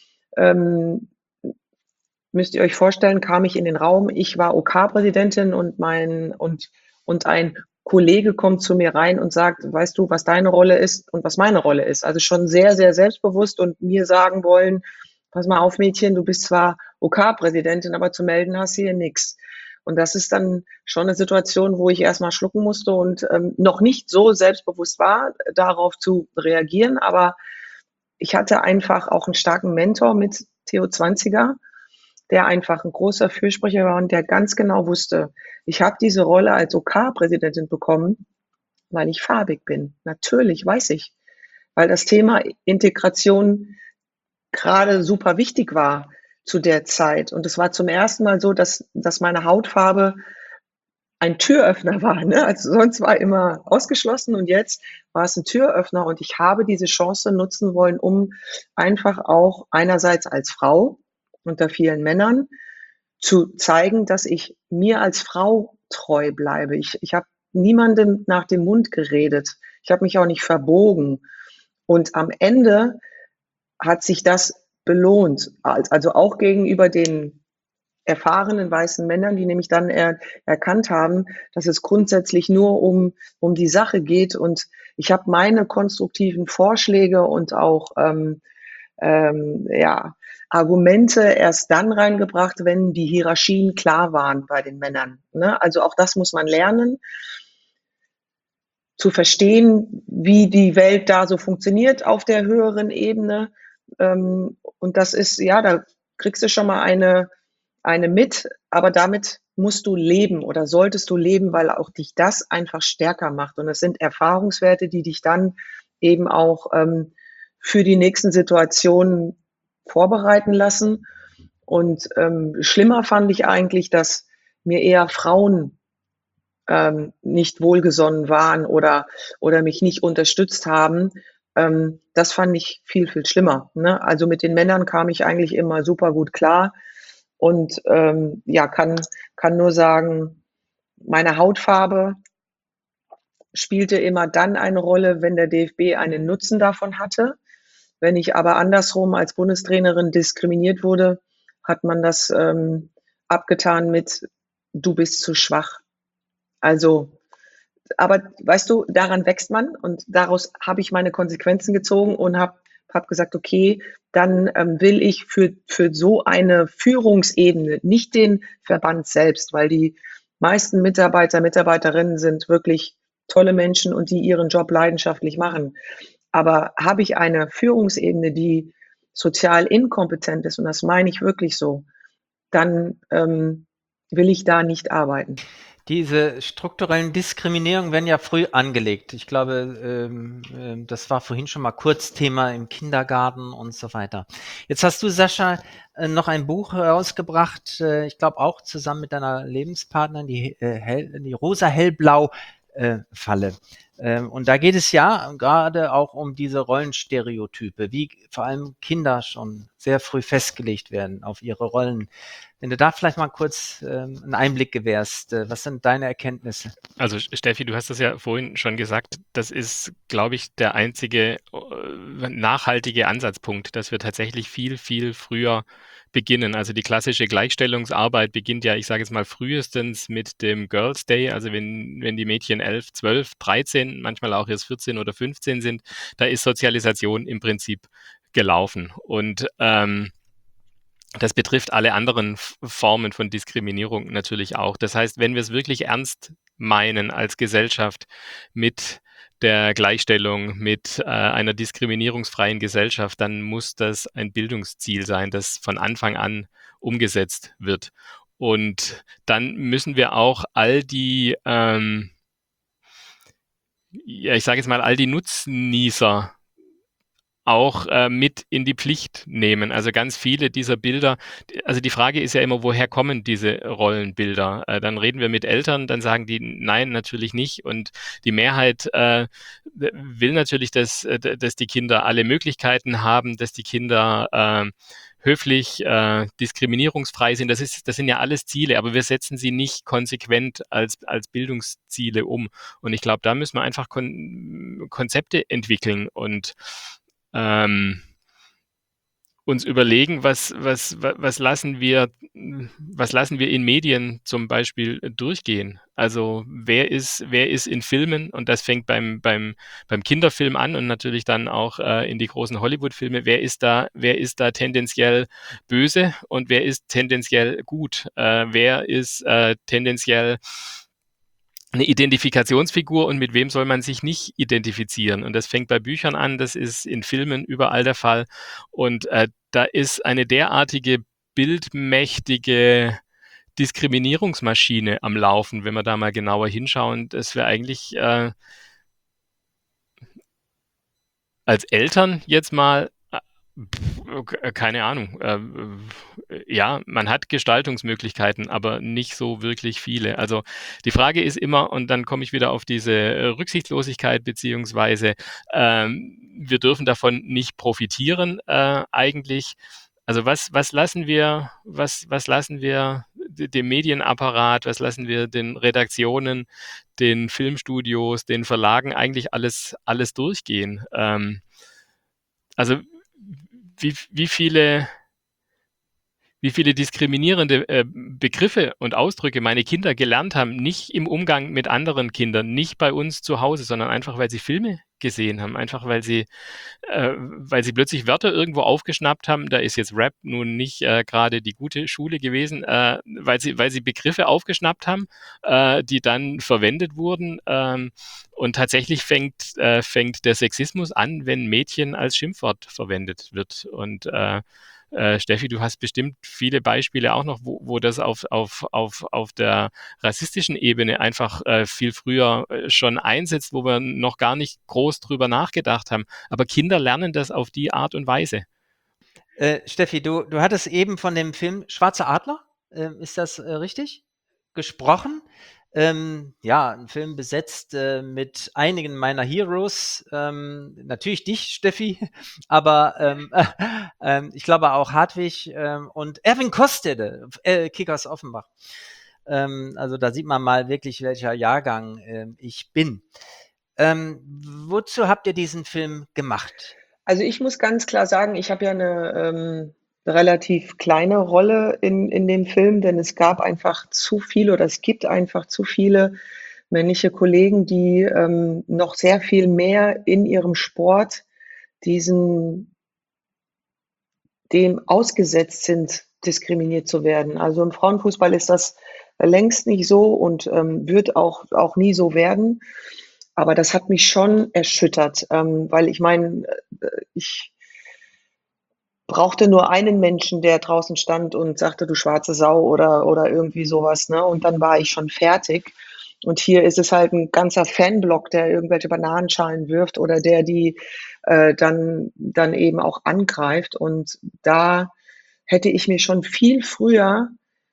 Speaker 5: müsst ihr euch vorstellen, kam ich in den Raum, ich war OK-Präsidentin und ein Kollege kommt zu mir rein und sagt, weißt du, was deine Rolle ist und was meine Rolle ist? Also schon sehr, sehr selbstbewusst und mir sagen wollen, pass mal auf, Mädchen, du bist zwar OK-Präsidentin, aber zu melden hast du hier nichts. Und das ist dann schon eine Situation, wo ich erstmal schlucken musste und noch nicht so selbstbewusst war, darauf zu reagieren. Aber ich hatte einfach auch einen starken Mentor mit Theo Zwanziger, der einfach ein großer Fürsprecher war und der ganz genau wusste, ich habe diese Rolle als OK-Präsidentin bekommen, weil ich farbig bin. Natürlich, weiß ich. Weil das Thema Integration gerade super wichtig war zu der Zeit. Und es war zum ersten Mal so, dass meine Hautfarbe ein Türöffner war. Ne? Also sonst war immer ausgeschlossen und jetzt war es ein Türöffner und ich habe diese Chance nutzen wollen, um einfach auch einerseits als Frau unter vielen Männern zu zeigen, dass ich mir als Frau treu bleibe. Ich habe niemandem nach dem Mund geredet. Ich habe mich auch nicht verbogen. Und am Ende hat sich das belohnt. Also auch gegenüber den erfahrenen weißen Männern, die nämlich dann erkannt haben, dass es grundsätzlich nur um die Sache geht. Und ich habe meine konstruktiven Vorschläge und auch Argumente erst dann reingebracht, wenn die Hierarchien klar waren bei den Männern. Ne? Also auch das muss man lernen, zu verstehen, wie die Welt da so funktioniert auf der höheren Ebene. Und das ist, ja, da kriegst du schon mal eine mit, aber damit musst du leben oder solltest du leben, weil auch dich das einfach stärker macht. Und es sind Erfahrungswerte, die dich dann eben auch für die nächsten Situationen vorbereiten lassen. Und schlimmer fand ich eigentlich, dass mir eher Frauen nicht wohlgesonnen waren oder mich nicht unterstützt haben. Das fand ich viel, viel schlimmer. Ne? Also mit den Männern kam ich eigentlich immer super gut klar und ja, kann nur sagen, meine Hautfarbe spielte immer dann eine Rolle, wenn der DFB einen Nutzen davon hatte. Wenn ich aber andersrum als Bundestrainerin diskriminiert wurde, hat man das abgetan mit, du bist zu schwach. Also, aber weißt du, daran wächst man und daraus habe ich meine Konsequenzen gezogen und hab gesagt, okay, dann will ich für so eine Führungsebene nicht den Verband selbst, weil die meisten Mitarbeiter, Mitarbeiterinnen sind wirklich tolle Menschen und die ihren Job leidenschaftlich machen. Aber habe ich eine Führungsebene, die sozial inkompetent ist, und das meine ich wirklich so, dann will ich da nicht arbeiten.
Speaker 3: Diese strukturellen Diskriminierungen werden ja früh angelegt. Ich glaube, das war vorhin schon mal kurz Thema im Kindergarten und so weiter. Jetzt hast du, Sascha, noch ein Buch herausgebracht, ich glaube auch zusammen mit deiner Lebenspartnerin, die Rosa-Hellblau-Falle. Und da geht es ja gerade auch um diese Rollenstereotype, wie vor allem Kinder schon sehr früh festgelegt werden auf ihre Rollen. Wenn du da vielleicht mal kurz einen Einblick gewährst, was sind deine Erkenntnisse?
Speaker 1: Also Steffi, du hast das ja vorhin schon gesagt, das ist, glaube ich, der einzige nachhaltige Ansatzpunkt, dass wir tatsächlich viel, viel früher beginnen. Also die klassische Gleichstellungsarbeit beginnt ja, ich sage jetzt mal, frühestens mit dem Girls' Day, also wenn die Mädchen 11, 12, 13, manchmal auch erst 14 oder 15 sind, da ist Sozialisation im Prinzip gelaufen. Und das betrifft alle anderen Formen von Diskriminierung natürlich auch. Das heißt, wenn wir es wirklich ernst meinen als Gesellschaft mit der Gleichstellung, mit einer diskriminierungsfreien Gesellschaft, dann muss das ein Bildungsziel sein, das von Anfang an umgesetzt wird. Und dann müssen wir auch all die, ich sage jetzt mal, all die Nutznießer auch mit in die Pflicht nehmen. Also ganz viele dieser Bilder, also die Frage ist ja immer, woher kommen diese Rollenbilder? Dann reden wir mit Eltern, dann sagen die, nein, natürlich nicht. Und die Mehrheit will natürlich, dass die Kinder alle Möglichkeiten haben, dass die Kinder höflich, diskriminierungsfrei sind. Das sind ja alles Ziele, aber wir setzen sie nicht konsequent als Bildungsziele um. Und ich glaube, da müssen wir einfach Konzepte entwickeln und uns überlegen, was lassen wir in Medien zum Beispiel durchgehen. Also wer ist in Filmen, und das fängt beim Kinderfilm an und natürlich dann auch in die großen Hollywood-Filme, wer ist da tendenziell böse und wer ist tendenziell gut? Wer ist tendenziell eine Identifikationsfigur und mit wem soll man sich nicht identifizieren? Und das fängt bei Büchern an, das ist in Filmen überall der Fall. Und da ist eine derartige bildmächtige Diskriminierungsmaschine am Laufen, wenn wir da mal genauer hinschauen, dass wir eigentlich als Eltern jetzt mal keine Ahnung. Ja, man hat Gestaltungsmöglichkeiten, aber nicht so wirklich viele. Also die Frage ist immer, und dann komme ich wieder auf diese Rücksichtslosigkeit, beziehungsweise wir dürfen davon nicht profitieren eigentlich. Also was lassen wir dem Medienapparat, was lassen wir den Redaktionen, den Filmstudios, den Verlagen eigentlich alles durchgehen? Also wie viele diskriminierende Begriffe und Ausdrücke meine Kinder gelernt haben, nicht im Umgang mit anderen Kindern, nicht bei uns zu Hause, sondern einfach, weil sie Filme gesehen haben, einfach weil sie plötzlich Wörter irgendwo aufgeschnappt haben. Da ist jetzt Rap nun nicht gerade die gute Schule gewesen, weil sie Begriffe aufgeschnappt haben, die dann verwendet wurden. Und tatsächlich fängt der Sexismus an, wenn Mädchen als Schimpfwort verwendet wird. Und Steffi, du hast bestimmt viele Beispiele auch noch, wo das auf der rassistischen Ebene einfach viel früher schon einsetzt, wo wir noch gar nicht groß drüber nachgedacht haben. Aber Kinder lernen das auf die Art und Weise.
Speaker 3: Steffi, du hattest eben von dem Film Schwarzer Adler, ist das richtig? Gesprochen. Ja, ein Film besetzt mit einigen meiner Heroes. Natürlich dich, Steffi, aber ich glaube auch Hartwig und Erwin Kostede, Kickers Offenbach. Also da sieht man mal wirklich, welcher Jahrgang ich bin. Wozu habt ihr diesen Film gemacht?
Speaker 5: Also ich muss ganz klar sagen, ich habe ja eine relativ kleine Rolle in dem Film, denn es gab einfach zu viele oder es gibt einfach zu viele männliche Kollegen, die noch sehr viel mehr in ihrem Sport dem ausgesetzt sind, diskriminiert zu werden. Also im Frauenfußball ist das längst nicht so und wird auch nie so werden. Aber das hat mich schon erschüttert, weil ich meine, ich brauchte nur einen Menschen, der draußen stand und sagte, du schwarze Sau oder irgendwie sowas, ne? Und dann war ich schon fertig. Und hier ist es halt ein ganzer Fanblock, der irgendwelche Bananenschalen wirft oder der die dann eben auch angreift. Und da hätte ich mir schon viel früher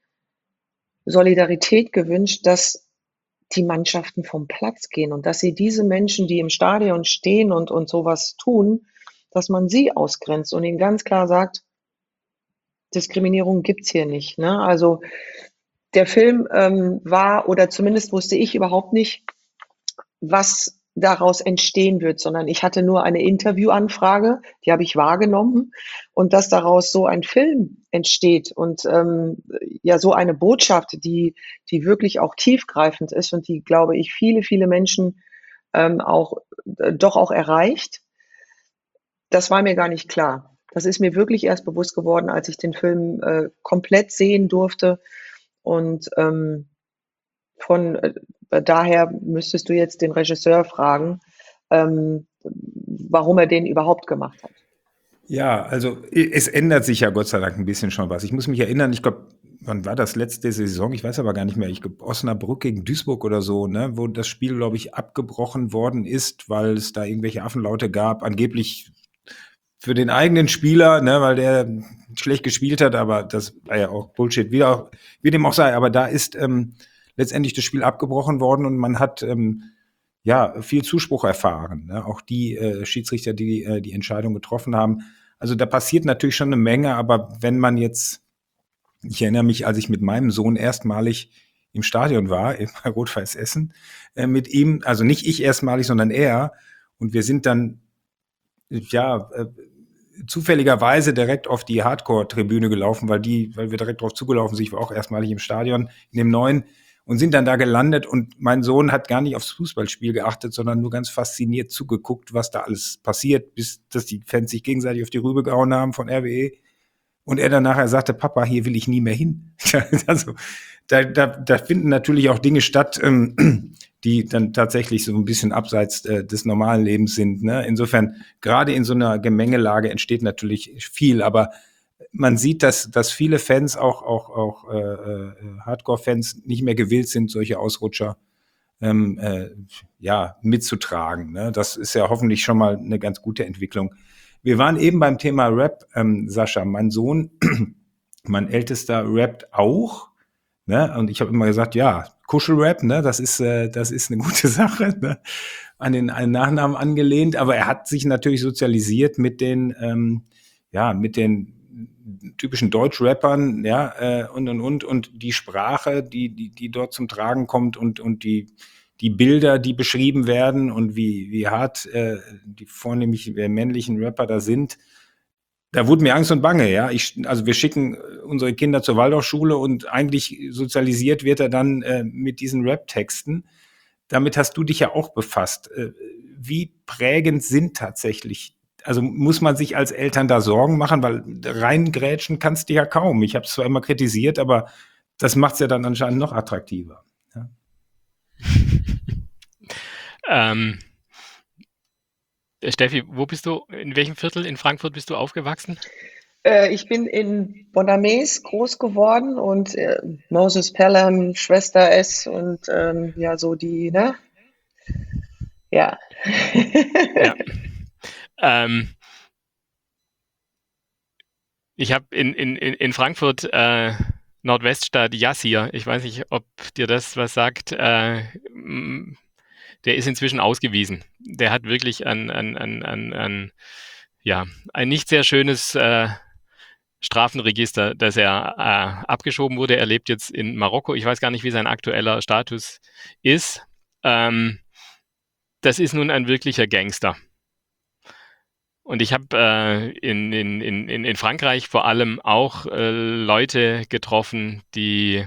Speaker 5: Solidarität gewünscht, dass die Mannschaften vom Platz gehen und dass sie diese Menschen, die im Stadion stehen und sowas tun, dass man sie ausgrenzt und ihnen ganz klar sagt, Diskriminierung gibt's hier nicht. Ne? Also der Film war, oder zumindest wusste ich überhaupt nicht, was daraus entstehen wird, sondern ich hatte nur eine Interviewanfrage, die habe ich wahrgenommen und dass daraus so ein Film entsteht und ja so eine Botschaft, die wirklich auch tiefgreifend ist und die, glaube ich, viele Menschen auch doch auch erreicht. Das war mir gar nicht klar. Das ist mir wirklich erst bewusst geworden, als ich den Film komplett sehen durfte und von daher müsstest du jetzt den Regisseur fragen, warum er den überhaupt gemacht hat.
Speaker 4: Ja, also es ändert sich ja Gott sei Dank ein bisschen schon was. Ich muss mich erinnern, ich glaube, wann war das letzte Saison? Ich weiß aber gar nicht mehr. Ich glaube, Osnabrück gegen Duisburg oder so, ne, wo das Spiel, glaube ich, abgebrochen worden ist, weil es da irgendwelche Affenlaute gab, angeblich für den eigenen Spieler, ne, weil der schlecht gespielt hat, aber das war ja auch Bullshit, wie dem auch sei. Aber da ist letztendlich das Spiel abgebrochen worden und man hat ja viel Zuspruch erfahren. Ne? Auch die Schiedsrichter, die die Entscheidung getroffen haben. Also da passiert natürlich schon eine Menge, aber wenn man jetzt, ich erinnere mich, als ich mit meinem Sohn erstmalig im Stadion war, bei Rot-Weiß Essen, mit ihm, also nicht ich erstmalig, sondern er, und wir sind dann ja zufälligerweise direkt auf die Hardcore-Tribüne gelaufen, weil wir direkt drauf zugelaufen sind. Ich war auch erstmalig im Stadion, in dem neuen, und sind dann da gelandet und mein Sohn hat gar nicht aufs Fußballspiel geachtet, sondern nur ganz fasziniert zugeguckt, was da alles passiert, bis dass die Fans sich gegenseitig auf die Rübe gehauen haben von RWE. Und er dann nachher sagte, Papa, hier will ich nie mehr hin. Also da finden natürlich auch Dinge statt, die dann tatsächlich so ein bisschen abseits des normalen Lebens sind. Ne? Insofern, gerade in so einer Gemengelage entsteht natürlich viel, aber man sieht, dass viele Fans, auch Hardcore-Fans, nicht mehr gewillt sind, solche Ausrutscher ja, mitzutragen. Ne? Das ist ja hoffentlich schon mal eine ganz gute Entwicklung. Wir waren eben beim Thema Rap, Sascha. Mein Sohn, mein Ältester, rappt auch. Ne? Und ich habe immer gesagt, ja, Kuschelrap, ne? Das ist eine gute Sache, ne? An den Nachnamen angelehnt. Aber er hat sich natürlich sozialisiert mit den typischen Deutschrappern, ja, und die Sprache, die dort zum Tragen kommt und die Bilder, die beschrieben werden und wie hart die vornehmlich männlichen Rapper da sind, da wurde mir Angst und Bange, ja. Also wir schicken unsere Kinder zur Waldorfschule und eigentlich sozialisiert wird er dann mit diesen Rap-Texten. Damit hast du dich ja auch befasst. Wie prägend sind tatsächlich, also muss man sich als Eltern da Sorgen machen, weil reingrätschen kannst du ja kaum. Ich habe es zwar immer kritisiert, aber das macht es ja dann anscheinend noch attraktiver. Ja.
Speaker 1: Steffi, wo bist du, in welchem Viertel in Frankfurt bist du aufgewachsen?
Speaker 5: Ich bin in Bonames groß geworden und Moses Pelham, Schwester S und ja, so die, ne? Ja.
Speaker 1: Ja. Ich habe in Frankfurt Nordweststadt Yassir, ich weiß nicht, ob dir das was sagt, der ist inzwischen ausgewiesen. Der hat wirklich ja, ein nicht sehr schönes Strafenregister, dass er abgeschoben wurde. Er lebt jetzt in Marokko. Ich weiß gar nicht, wie sein aktueller Status ist. Das ist nun ein wirklicher Gangster. Und ich habe in Frankreich vor allem auch Leute getroffen, die,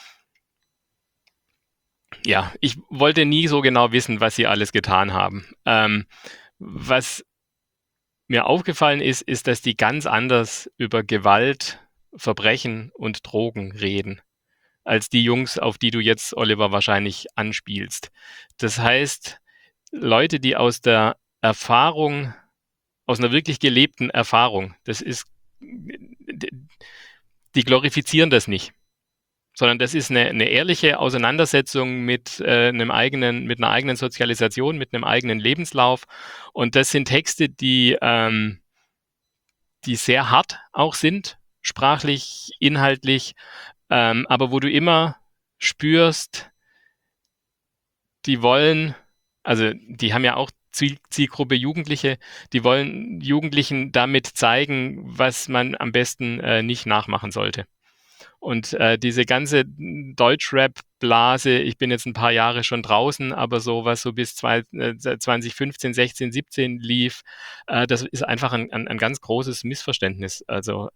Speaker 1: ja, ich wollte nie so genau wissen, was sie alles getan haben. Was mir aufgefallen ist, dass die ganz anders über Gewalt, Verbrechen und Drogen reden, als die Jungs, auf die du jetzt, Oliver, wahrscheinlich anspielst. Das heißt, Leute, die aus der Erfahrung, aus einer wirklich gelebten Erfahrung, die glorifizieren das nicht, sondern das ist eine ehrliche Auseinandersetzung mit einer eigenen Sozialisation, mit einem eigenen Lebenslauf. Und das sind Texte, die sehr hart auch sind, sprachlich, inhaltlich, aber wo du immer spürst, die wollen, also die haben ja auch Zielgruppe Jugendliche, die wollen Jugendlichen damit zeigen, was man am besten nicht nachmachen sollte. Und diese ganze Deutschrap-Blase, ich bin jetzt ein paar Jahre schon draußen, aber so was so bis 2015, 16, 17 lief, das ist einfach ein ganz großes Missverständnis. Also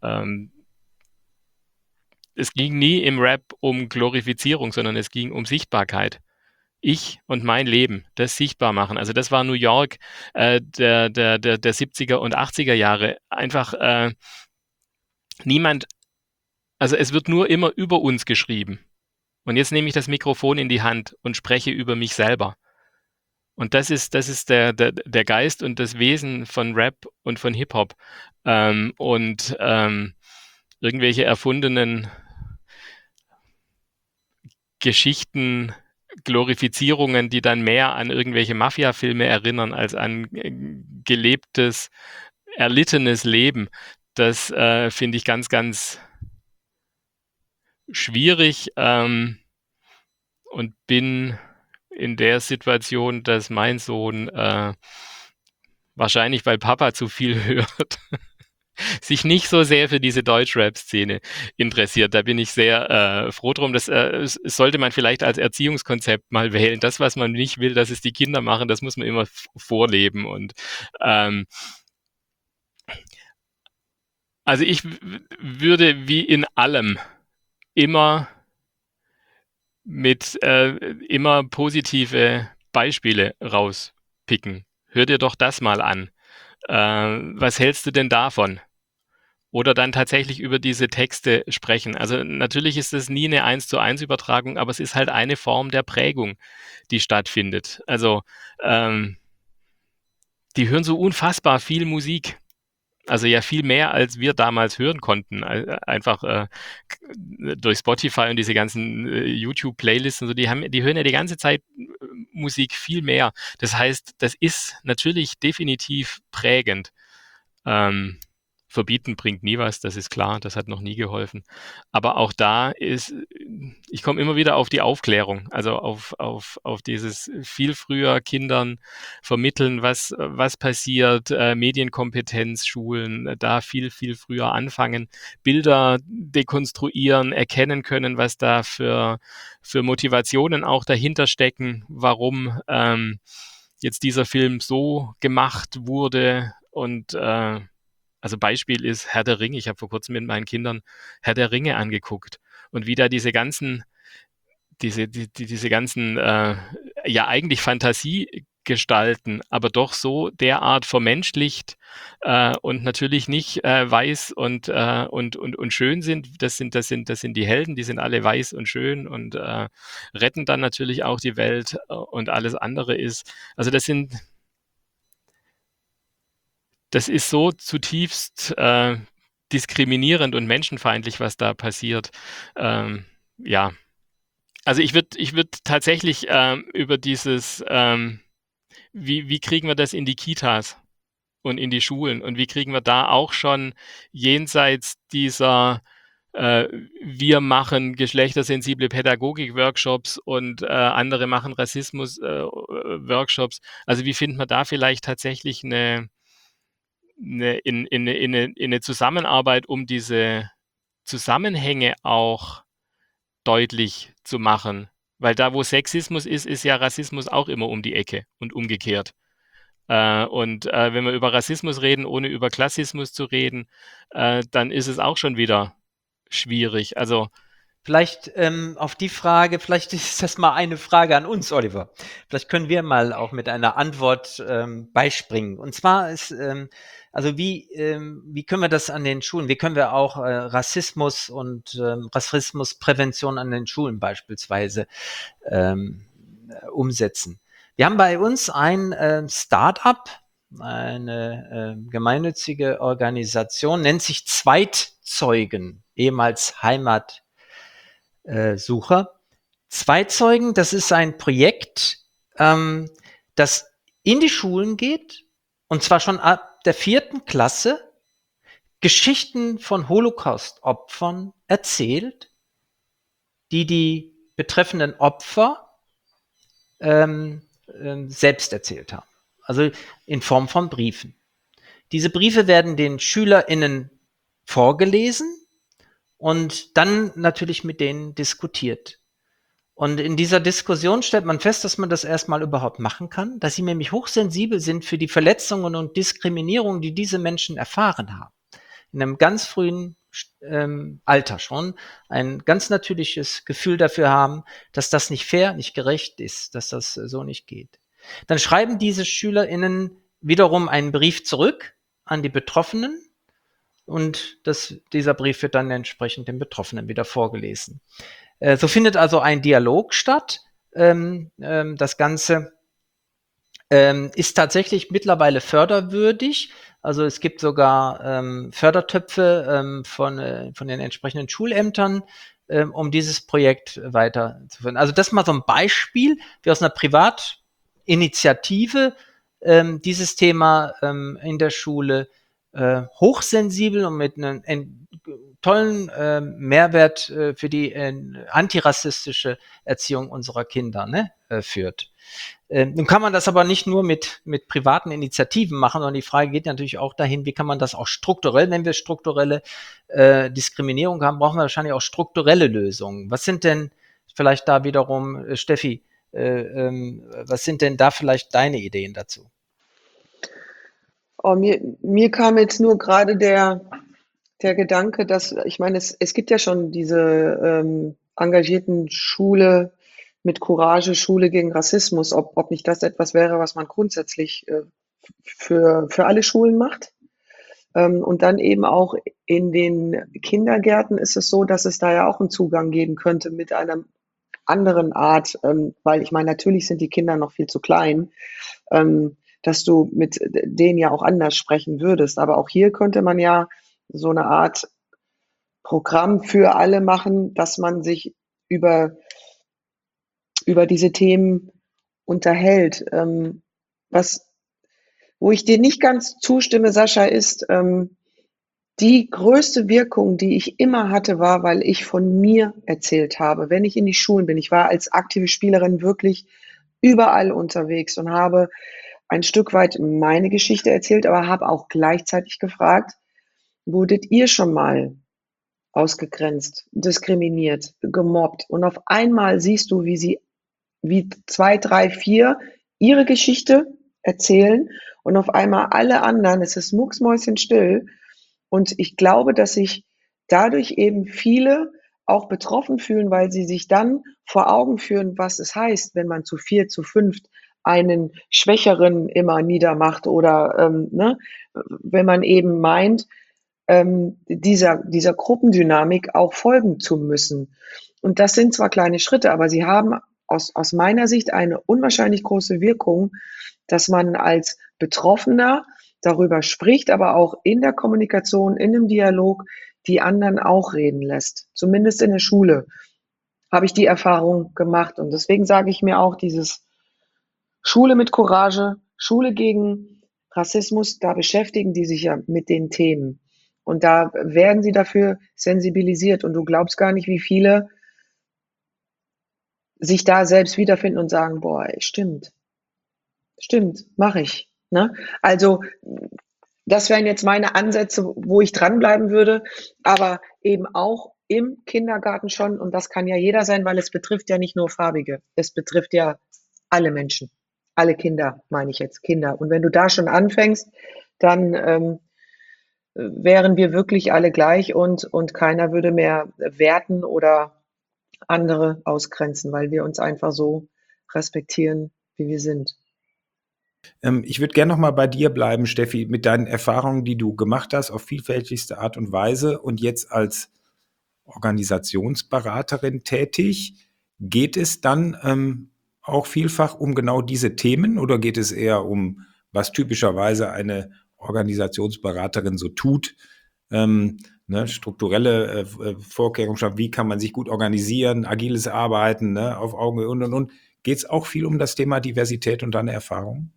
Speaker 1: es ging nie im Rap um Glorifizierung, sondern es ging um Sichtbarkeit. Ich und mein Leben, das sichtbar machen. Also das war New York der 70er und 80er Jahre. Einfach niemand, also es wird nur immer über uns geschrieben. Und jetzt nehme ich das Mikrofon in die Hand und spreche über mich selber. Und das ist der Geist und das Wesen von Rap und von Hip-Hop. Irgendwelche erfundenen Geschichten, Glorifizierungen, die dann mehr an irgendwelche Mafia-Filme erinnern, als an gelebtes, erlittenes Leben. Das finde ich ganz, ganz schwierig und bin in der Situation, dass mein Sohn wahrscheinlich, weil Papa zu viel hört, sich nicht so sehr für diese Deutschrap-Szene interessiert. Da bin ich sehr froh drum. Das sollte man vielleicht als Erziehungskonzept mal wählen. Das, was man nicht will, dass es die Kinder machen, das muss man immer vorleben. Und also ich würde wie in allem immer immer positive Beispiele rauspicken. Hör dir doch das mal an. Was hältst du denn davon? Oder dann tatsächlich über diese Texte sprechen. Also natürlich ist es nie eine 1:1 Übertragung, aber es ist halt eine Form der Prägung, die stattfindet. Also die hören so unfassbar viel Musik. Also ja viel mehr, als wir damals hören konnten. Einfach durch Spotify und diese ganzen YouTube-Playlists und so, die hören ja die ganze Zeit Musik viel mehr. Das heißt, das ist natürlich definitiv prägend. Verbieten bringt nie was, das ist klar, das hat noch nie geholfen. Aber auch da ich komme immer wieder auf die Aufklärung, also auf dieses viel früher Kindern vermitteln, was passiert, Medienkompetenz, Schulen, da viel, viel früher anfangen, Bilder dekonstruieren, erkennen können, was da für Motivationen auch dahinter stecken, warum jetzt dieser Film so gemacht wurde und also Beispiel ist Herr der Ringe. Ich habe vor kurzem mit meinen Kindern Herr der Ringe angeguckt und wie da diese ganzen ja eigentlich Fantasiegestalten, aber doch so derart vermenschlicht und natürlich nicht weiß und schön sind. Das sind die Helden, die sind alle weiß und schön und retten dann natürlich auch die Welt und alles andere ist. Also das ist so zutiefst diskriminierend und menschenfeindlich, was da passiert. Ja, also ich würd tatsächlich über dieses, wie kriegen wir das in die Kitas und in die Schulen und wie kriegen wir da auch schon jenseits dieser wir machen geschlechtersensible Pädagogik-Workshops und andere machen Rassismus-Workshops. Also wie finden wir da vielleicht tatsächlich eine Zusammenarbeit, um diese Zusammenhänge auch deutlich zu machen? Weil da, wo Sexismus ist ja Rassismus auch immer um die Ecke und umgekehrt. Und wenn wir über Rassismus reden, ohne über Klassismus zu reden, dann ist es auch schon wieder schwierig. Also
Speaker 3: Vielleicht auf die Frage, vielleicht ist das mal eine Frage an uns, Oliver. Vielleicht können wir mal auch mit einer Antwort beispringen. Und zwar ist, also wie können wir das an den Schulen, wie können wir auch Rassismus und Rassismusprävention an den Schulen beispielsweise umsetzen? Wir haben bei uns ein Start-up, eine gemeinnützige Organisation, nennt sich Zweitzeugen, ehemals Heimatsucher. Zweitzeugen, das ist ein Projekt, das in die Schulen geht, und zwar schon ab der 4. Klasse, Geschichten von Holocaust-Opfern erzählt, die betreffenden Opfer selbst erzählt haben. Also in Form von Briefen. Diese Briefe werden den SchülerInnen vorgelesen und dann natürlich mit denen diskutiert. Und in dieser Diskussion stellt man fest, dass man das erstmal überhaupt machen kann, dass sie nämlich hochsensibel sind für die Verletzungen und Diskriminierungen, die diese Menschen erfahren haben. In einem ganz frühen Alter schon ein ganz natürliches Gefühl dafür haben, dass das nicht fair, nicht gerecht ist, dass das so nicht geht. Dann schreiben diese SchülerInnen wiederum einen Brief zurück an die Betroffenen und dieser Brief wird dann entsprechend den Betroffenen wieder vorgelesen. So findet also ein Dialog statt. Das Ganze ist tatsächlich mittlerweile förderwürdig. Also es gibt sogar Fördertöpfe von den entsprechenden Schulämtern, um dieses Projekt weiterzuführen. Also das ist mal so ein Beispiel, wie aus einer Privatinitiative dieses Thema in der Schule hochsensibel und mit einem tollen Mehrwert für die antirassistische Erziehung unserer Kinder führt. Nun kann man das aber nicht nur mit privaten Initiativen machen, sondern die Frage geht natürlich auch dahin, wie kann man das auch strukturell, wenn wir strukturelle Diskriminierung haben, brauchen wir wahrscheinlich auch strukturelle Lösungen. Was sind denn vielleicht da wiederum, Steffi, was sind denn da vielleicht deine Ideen dazu?
Speaker 5: Oh, mir kam jetzt nur gerade der Gedanke, dass, ich meine, es gibt ja schon diese engagierten Schule mit Courage, Schule gegen Rassismus, ob nicht das etwas wäre, was man grundsätzlich für alle Schulen macht. Und dann eben auch in den Kindergärten ist es so, dass es da ja auch einen Zugang geben könnte mit einer anderen Art, weil ich meine, natürlich sind die Kinder noch viel zu klein, dass du mit denen ja auch anders sprechen würdest. Aber auch hier könnte man ja so eine Art Programm für alle machen, dass man sich über diese Themen unterhält. Wo ich dir nicht ganz zustimme, Sascha, ist, die größte Wirkung, die ich immer hatte, war, weil ich von mir erzählt habe. Wenn ich in die Schulen bin, ich war als aktive Spielerin wirklich überall unterwegs und habe ein Stück weit meine Geschichte erzählt, aber habe auch gleichzeitig gefragt, wurdet ihr schon mal ausgegrenzt, diskriminiert, gemobbt? Und auf einmal siehst du, wie 2, 3, 4 ihre Geschichte erzählen und auf einmal alle anderen, es ist mucksmäuschenstill. Und ich glaube, dass sich dadurch eben viele auch betroffen fühlen, weil sie sich dann vor Augen führen, was es heißt, wenn man zu 4, zu 5 einen Schwächeren immer niedermacht oder wenn man eben meint, dieser Gruppendynamik auch folgen zu müssen. Und das sind zwar kleine Schritte, aber sie haben aus meiner Sicht eine unwahrscheinlich große Wirkung, dass man als Betroffener darüber spricht, aber auch in der Kommunikation, in dem Dialog die anderen auch reden lässt. Zumindest in der Schule habe ich die Erfahrung gemacht. Und deswegen sage ich mir auch, dieses Schule mit Courage, Schule gegen Rassismus, da beschäftigen die sich ja mit den Themen. Und da werden sie dafür sensibilisiert. Und du glaubst gar nicht, wie viele sich da selbst wiederfinden und sagen, boah, ey, stimmt, mache ich. Ne? Also das wären jetzt meine Ansätze, wo ich dranbleiben würde, aber eben auch im Kindergarten schon. Und das kann ja jeder sein, weil es betrifft ja nicht nur Farbige. Es betrifft ja alle Menschen, alle Kinder, meine ich jetzt, Kinder. Und wenn du da schon anfängst, dann wären wir wirklich alle gleich und keiner würde mehr werten oder andere ausgrenzen, weil wir uns einfach so respektieren, wie wir sind.
Speaker 4: Ich würde gerne noch mal bei dir bleiben, Steffi, mit deinen Erfahrungen, die du gemacht hast, auf vielfältigste Art und Weise und jetzt als Organisationsberaterin tätig. Geht es dann auch vielfach um genau diese Themen oder geht es eher um, was typischerweise eine Organisationsberaterin so tut? Strukturelle Vorkehrungen schaffen, wie kann man sich gut organisieren, agiles Arbeiten, auf Augenhöhe und. Geht es auch viel um das Thema Diversität und deine Erfahrungen?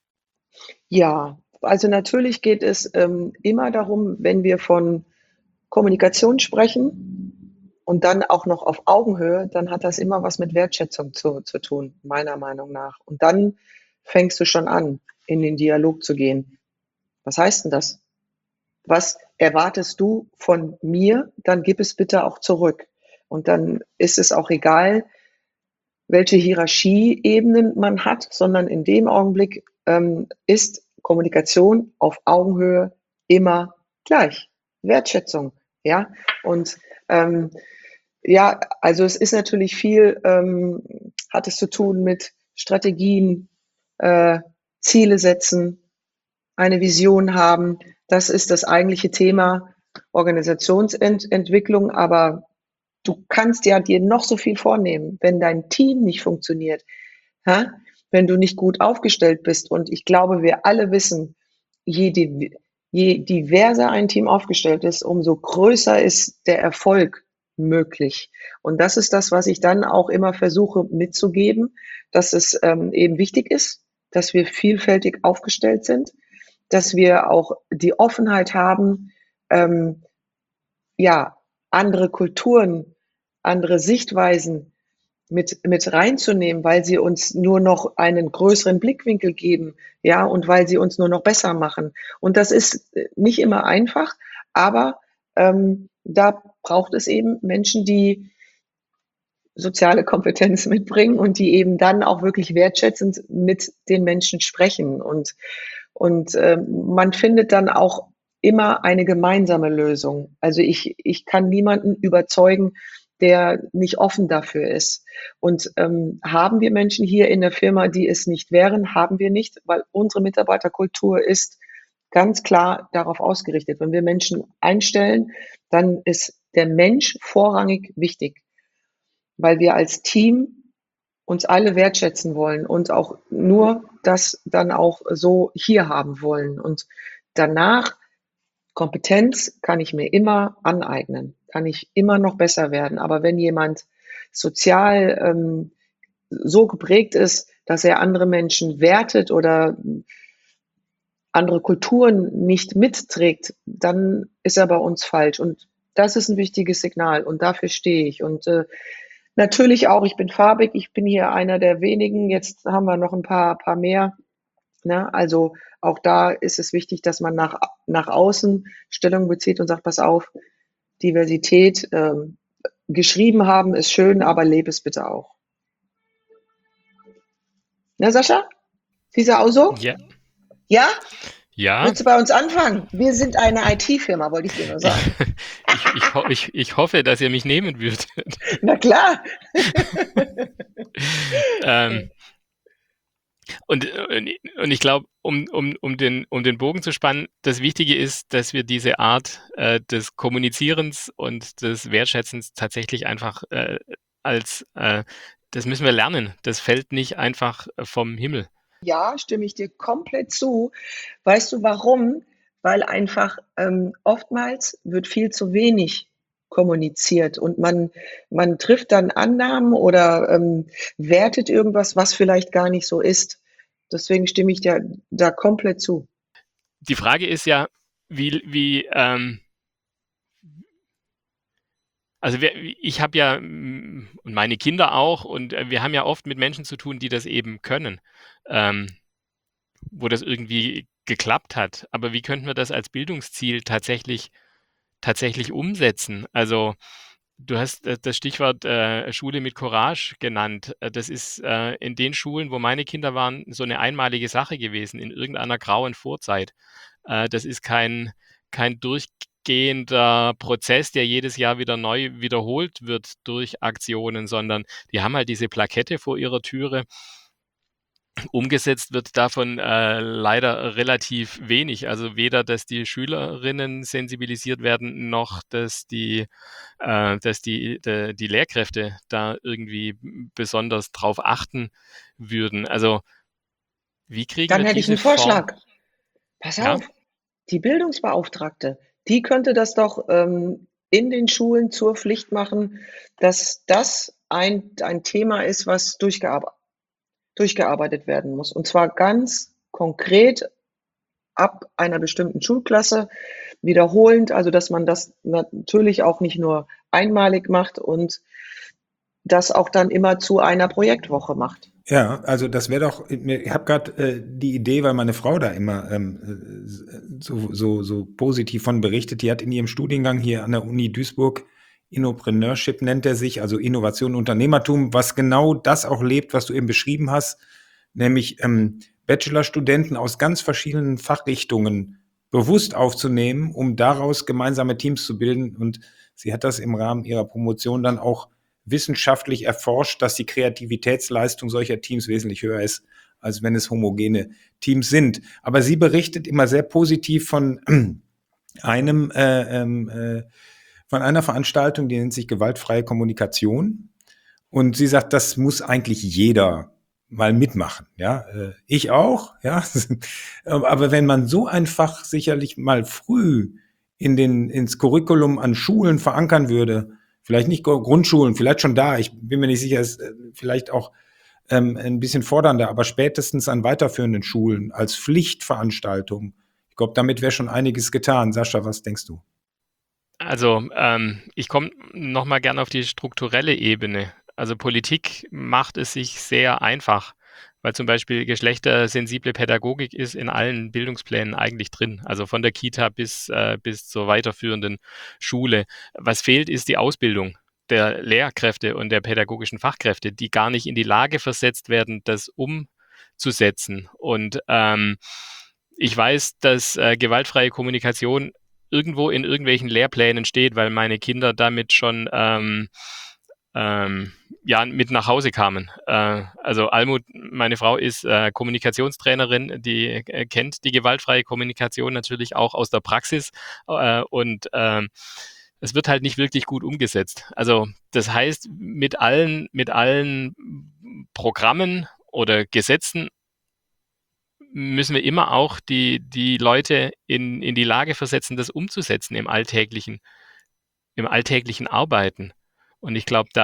Speaker 5: Ja, also natürlich geht es immer darum, wenn wir von Kommunikation sprechen und dann auch noch auf Augenhöhe, dann hat das immer was mit Wertschätzung zu tun, meiner Meinung nach. Und dann fängst du schon an, in den Dialog zu gehen. Was heißt denn das? Was erwartest du von mir? Dann gib es bitte auch zurück. Und dann ist es auch egal, welche Hierarchieebenen man hat, sondern in dem Augenblick ist Kommunikation auf Augenhöhe immer gleich. Wertschätzung, ja. Und ja, also es ist natürlich viel, hat es zu tun mit Strategien, Ziele setzen, eine Vision haben. Das ist das eigentliche Thema Organisationsentwicklung, aber du kannst ja dir noch so viel vornehmen, wenn dein Team nicht funktioniert, wenn du nicht gut aufgestellt bist. Und ich glaube, wir alle wissen, je diverser ein Team aufgestellt ist, umso größer ist der Erfolg möglich. Und das ist das, was ich dann auch immer versuche mitzugeben, dass es eben wichtig ist, dass wir vielfältig aufgestellt sind, dass wir auch die Offenheit haben, ja, andere Kulturen, andere Sichtweisen mit reinzunehmen, weil sie uns nur noch einen größeren Blickwinkel geben, ja, und weil sie uns nur noch besser machen. Und das ist nicht immer einfach, aber da braucht es eben Menschen, die soziale Kompetenz mitbringen und die eben dann auch wirklich wertschätzend mit den Menschen sprechen. Und man findet dann auch immer eine gemeinsame Lösung. Also ich kann niemanden überzeugen, der nicht offen dafür ist. Und haben wir Menschen hier in der Firma, die es nicht wären, haben wir nicht, weil unsere Mitarbeiterkultur ist ganz klar darauf ausgerichtet. Wenn wir Menschen einstellen, dann ist der Mensch vorrangig wichtig, weil wir als Team uns alle wertschätzen wollen und auch nur das dann auch so hier haben wollen. Und danach Kompetenz kann ich mir immer aneignen, kann ich immer noch besser werden. Aber wenn jemand sozial so geprägt ist, dass er andere Menschen wertet oder andere Kulturen nicht mitträgt, dann ist er bei uns falsch. Und das ist ein wichtiges Signal und dafür stehe ich. Und natürlich auch, ich bin farbig, ich bin hier einer der wenigen, jetzt haben wir noch ein paar mehr. Ne? Also auch da ist es wichtig, dass man nach außen Stellung bezieht und sagt, pass auf, Diversität geschrieben haben ist schön, aber lebe es bitte auch. Na, Sascha? Siehst du auch so?
Speaker 1: Ja.
Speaker 5: Ja?
Speaker 1: Ja.
Speaker 5: Willst du bei uns anfangen? Wir sind eine IT-Firma, wollte ich dir nur sagen.
Speaker 1: Ich hoffe, dass ihr mich nehmen würdet.
Speaker 5: Na klar.
Speaker 1: Und ich glaube, um den Bogen zu spannen, das Wichtige ist, dass wir diese Art des Kommunizierens und des Wertschätzens tatsächlich einfach das müssen wir lernen. Das fällt nicht einfach vom Himmel.
Speaker 5: Ja, stimme ich dir komplett zu. Weißt du warum? Weil einfach oftmals wird viel zu wenig kommuniziert und man trifft dann Annahmen oder wertet irgendwas, was vielleicht gar nicht so ist. Deswegen stimme ich dir da komplett zu.
Speaker 1: Die Frage ist ja, also ich habe ja und meine Kinder auch und wir haben ja oft mit Menschen zu tun, die das eben können, wo das irgendwie geklappt hat. Aber wie könnten wir das als Bildungsziel tatsächlich umsetzen? Also du hast das Stichwort Schule mit Courage genannt. Das ist in den Schulen, wo meine Kinder waren, so eine einmalige Sache gewesen in irgendeiner grauen Vorzeit. Das ist kein durchgehender Prozess, der jedes Jahr wieder neu wiederholt wird durch Aktionen, sondern die haben halt diese Plakette vor ihrer Türe. Umgesetzt wird davon leider relativ wenig. Also weder, dass die Schülerinnen sensibilisiert werden, noch dass die Lehrkräfte da irgendwie besonders drauf achten würden. Also wie kriegen
Speaker 5: Dann
Speaker 1: wir
Speaker 5: hätte ich
Speaker 1: diese
Speaker 5: einen
Speaker 1: Form?
Speaker 5: Vorschlag. Pass
Speaker 1: Ja,
Speaker 5: auf, die Bildungsbeauftragte, die könnte das doch in den Schulen zur Pflicht machen, dass das ein Thema ist, was durchgearbeitet werden muss. Und zwar ganz konkret ab einer bestimmten Schulklasse wiederholend, also dass man das natürlich auch nicht nur einmalig macht und das auch dann immer zu einer Projektwoche macht.
Speaker 4: Ja, also das wäre doch, ich habe gerade die Idee, weil meine Frau da immer so positiv von berichtet, die hat in ihrem Studiengang hier an der Uni Duisburg Innopreneurship nennt er sich, also Innovation, Unternehmertum, was genau das auch lebt, was du eben beschrieben hast, nämlich Bachelorstudenten aus ganz verschiedenen Fachrichtungen bewusst aufzunehmen, um daraus gemeinsame Teams zu bilden. Und sie hat das im Rahmen ihrer Promotion dann auch wissenschaftlich erforscht, dass die Kreativitätsleistung solcher Teams wesentlich höher ist, als wenn es homogene Teams sind. Aber sie berichtet immer sehr positiv von von einer Veranstaltung, die nennt sich gewaltfreie Kommunikation. Und sie sagt, das muss eigentlich jeder mal mitmachen. Ja, ich auch. Ja, aber wenn man so einfach sicherlich mal früh ins Curriculum an Schulen verankern würde, vielleicht nicht Grundschulen, vielleicht schon da, ich bin mir nicht sicher, ist vielleicht auch ein bisschen fordernder, aber spätestens an weiterführenden Schulen als Pflichtveranstaltung. Ich glaube, damit wäre schon einiges getan. Sascha, was denkst du?
Speaker 1: also ich komme nochmal gerne auf die strukturelle Ebene. Also Politik macht es sich sehr einfach, weil zum Beispiel geschlechtersensible Pädagogik ist in allen Bildungsplänen eigentlich drin, also von der Kita bis zur weiterführenden Schule. Was fehlt, ist die Ausbildung der Lehrkräfte und der pädagogischen Fachkräfte, die gar nicht in die Lage versetzt werden, das umzusetzen. Und ich weiß, dass gewaltfreie Kommunikation irgendwo in irgendwelchen Lehrplänen steht, weil meine Kinder damit schon ja, mit nach Hause kamen. Also Almut, meine Frau, ist Kommunikationstrainerin, die kennt die gewaltfreie Kommunikation natürlich auch aus der Praxis und es wird halt nicht wirklich gut umgesetzt. Also das heißt, mit allen Programmen oder Gesetzen müssen wir immer auch die Leute in die Lage versetzen, das umzusetzen im alltäglichen Arbeiten. Und ich glaube,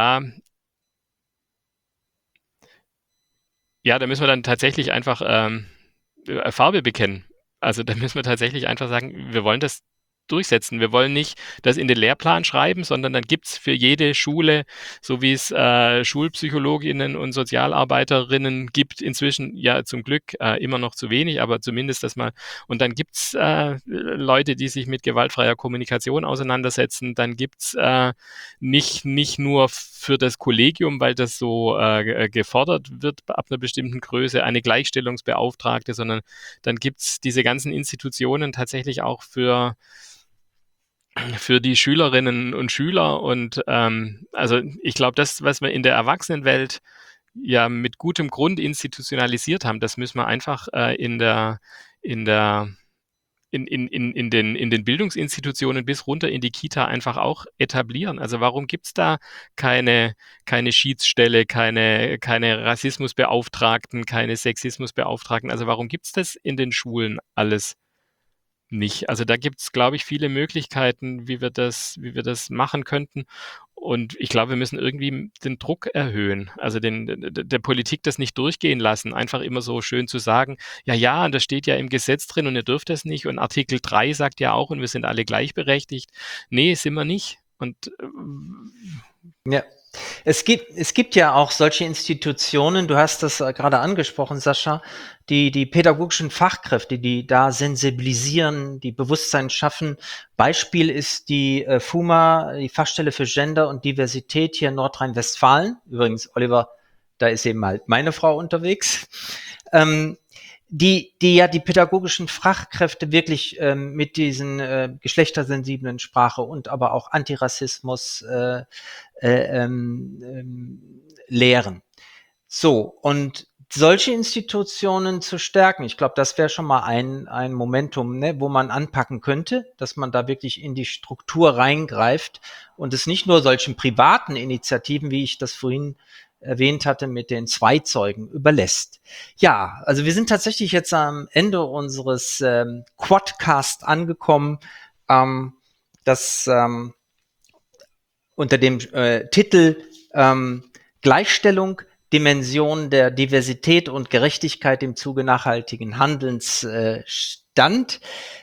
Speaker 1: da müssen wir dann tatsächlich einfach Farbe bekennen. Also da müssen wir tatsächlich einfach sagen, wir wollen das durchsetzen. Wir wollen nicht das in den Lehrplan schreiben, sondern dann gibt es für jede Schule, so wie es Schulpsychologinnen und Sozialarbeiterinnen gibt, inzwischen ja zum Glück immer noch zu wenig, aber zumindest das mal. Und dann gibt es Leute, die sich mit gewaltfreier Kommunikation auseinandersetzen. Dann gibt es nicht nur für das Kollegium, weil das so gefordert wird ab einer bestimmten Größe, eine Gleichstellungsbeauftragte, sondern dann gibt es diese ganzen Institutionen tatsächlich auch für die Schülerinnen und Schüler. Und also ich glaube, das, was wir in der Erwachsenenwelt ja mit gutem Grund institutionalisiert haben, das müssen wir einfach in der in den Bildungsinstitutionen bis runter in die Kita einfach auch etablieren. Also warum gibt es da keine Schiedsstelle, keine Rassismusbeauftragten, keine Sexismusbeauftragten? Also warum gibt es das in den Schulen alles nicht? Also da gibt es, glaube ich, viele Möglichkeiten, wie wir das machen könnten. Und ich glaube, wir müssen irgendwie den Druck erhöhen, also der Politik das nicht durchgehen lassen, einfach immer so schön zu sagen, ja, und das steht ja im Gesetz drin und ihr dürft das nicht und Artikel 3 sagt ja auch und wir sind alle gleichberechtigt. Nee, sind wir nicht. Und
Speaker 3: Ja. Es gibt ja auch solche Institutionen, du hast das gerade angesprochen, Sascha, die pädagogischen Fachkräfte, die da sensibilisieren, die Bewusstsein schaffen. Beispiel ist die FUMA, die Fachstelle für Gender und Diversität hier in Nordrhein-Westfalen. Übrigens, Oliver, da ist eben halt meine Frau unterwegs. Die pädagogischen Fachkräfte wirklich mit diesen geschlechtersensiblen Sprache und aber auch Antirassismus lehren. So, und solche Institutionen zu stärken, ich glaube, das wäre schon mal ein Momentum, ne, wo man anpacken könnte, dass man da wirklich in die Struktur reingreift und es nicht nur solchen privaten Initiativen, wie ich das vorhin erwähnt hatte, mit den Zweizeugen überlässt. Ja, also wir sind tatsächlich jetzt am Ende unseres Quadcast angekommen, das unter dem Titel Gleichstellung, Dimension der Diversität und Gerechtigkeit im Zuge nachhaltigen Handelns stand.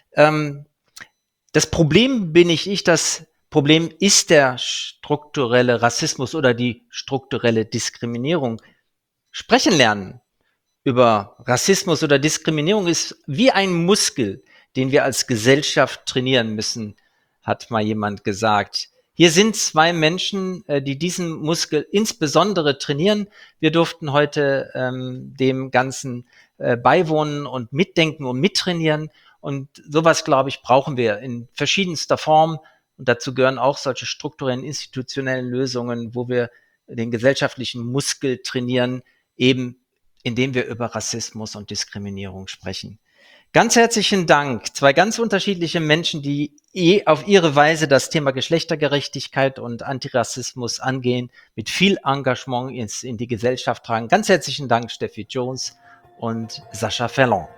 Speaker 3: Das Problem das Problem ist der strukturelle Rassismus oder die strukturelle Diskriminierung. Sprechen lernen über Rassismus oder Diskriminierung ist wie ein Muskel, den wir als Gesellschaft trainieren müssen, hat mal jemand gesagt. Hier sind zwei Menschen, die diesen Muskel insbesondere trainieren. Wir durften heute dem Ganzen beiwohnen und mitdenken und mittrainieren. Und sowas, glaube ich, brauchen wir in verschiedenster Form. Und dazu gehören auch solche strukturellen, institutionellen Lösungen, wo wir den gesellschaftlichen Muskel trainieren, eben indem wir über Rassismus und Diskriminierung sprechen. Ganz herzlichen Dank. Zwei ganz unterschiedliche Menschen, die auf ihre Weise das Thema Geschlechtergerechtigkeit und Antirassismus angehen, mit viel Engagement in die Gesellschaft tragen. Ganz herzlichen Dank, Steffi Jones und Sascha Ferland.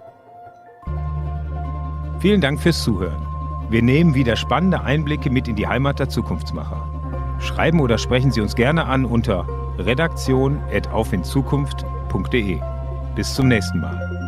Speaker 4: Vielen Dank fürs Zuhören. Wir nehmen wieder spannende Einblicke mit in die Heimat der Zukunftsmacher. Schreiben oder sprechen Sie uns gerne an unter redaktion@aufinzukunft.de. Bis zum nächsten Mal.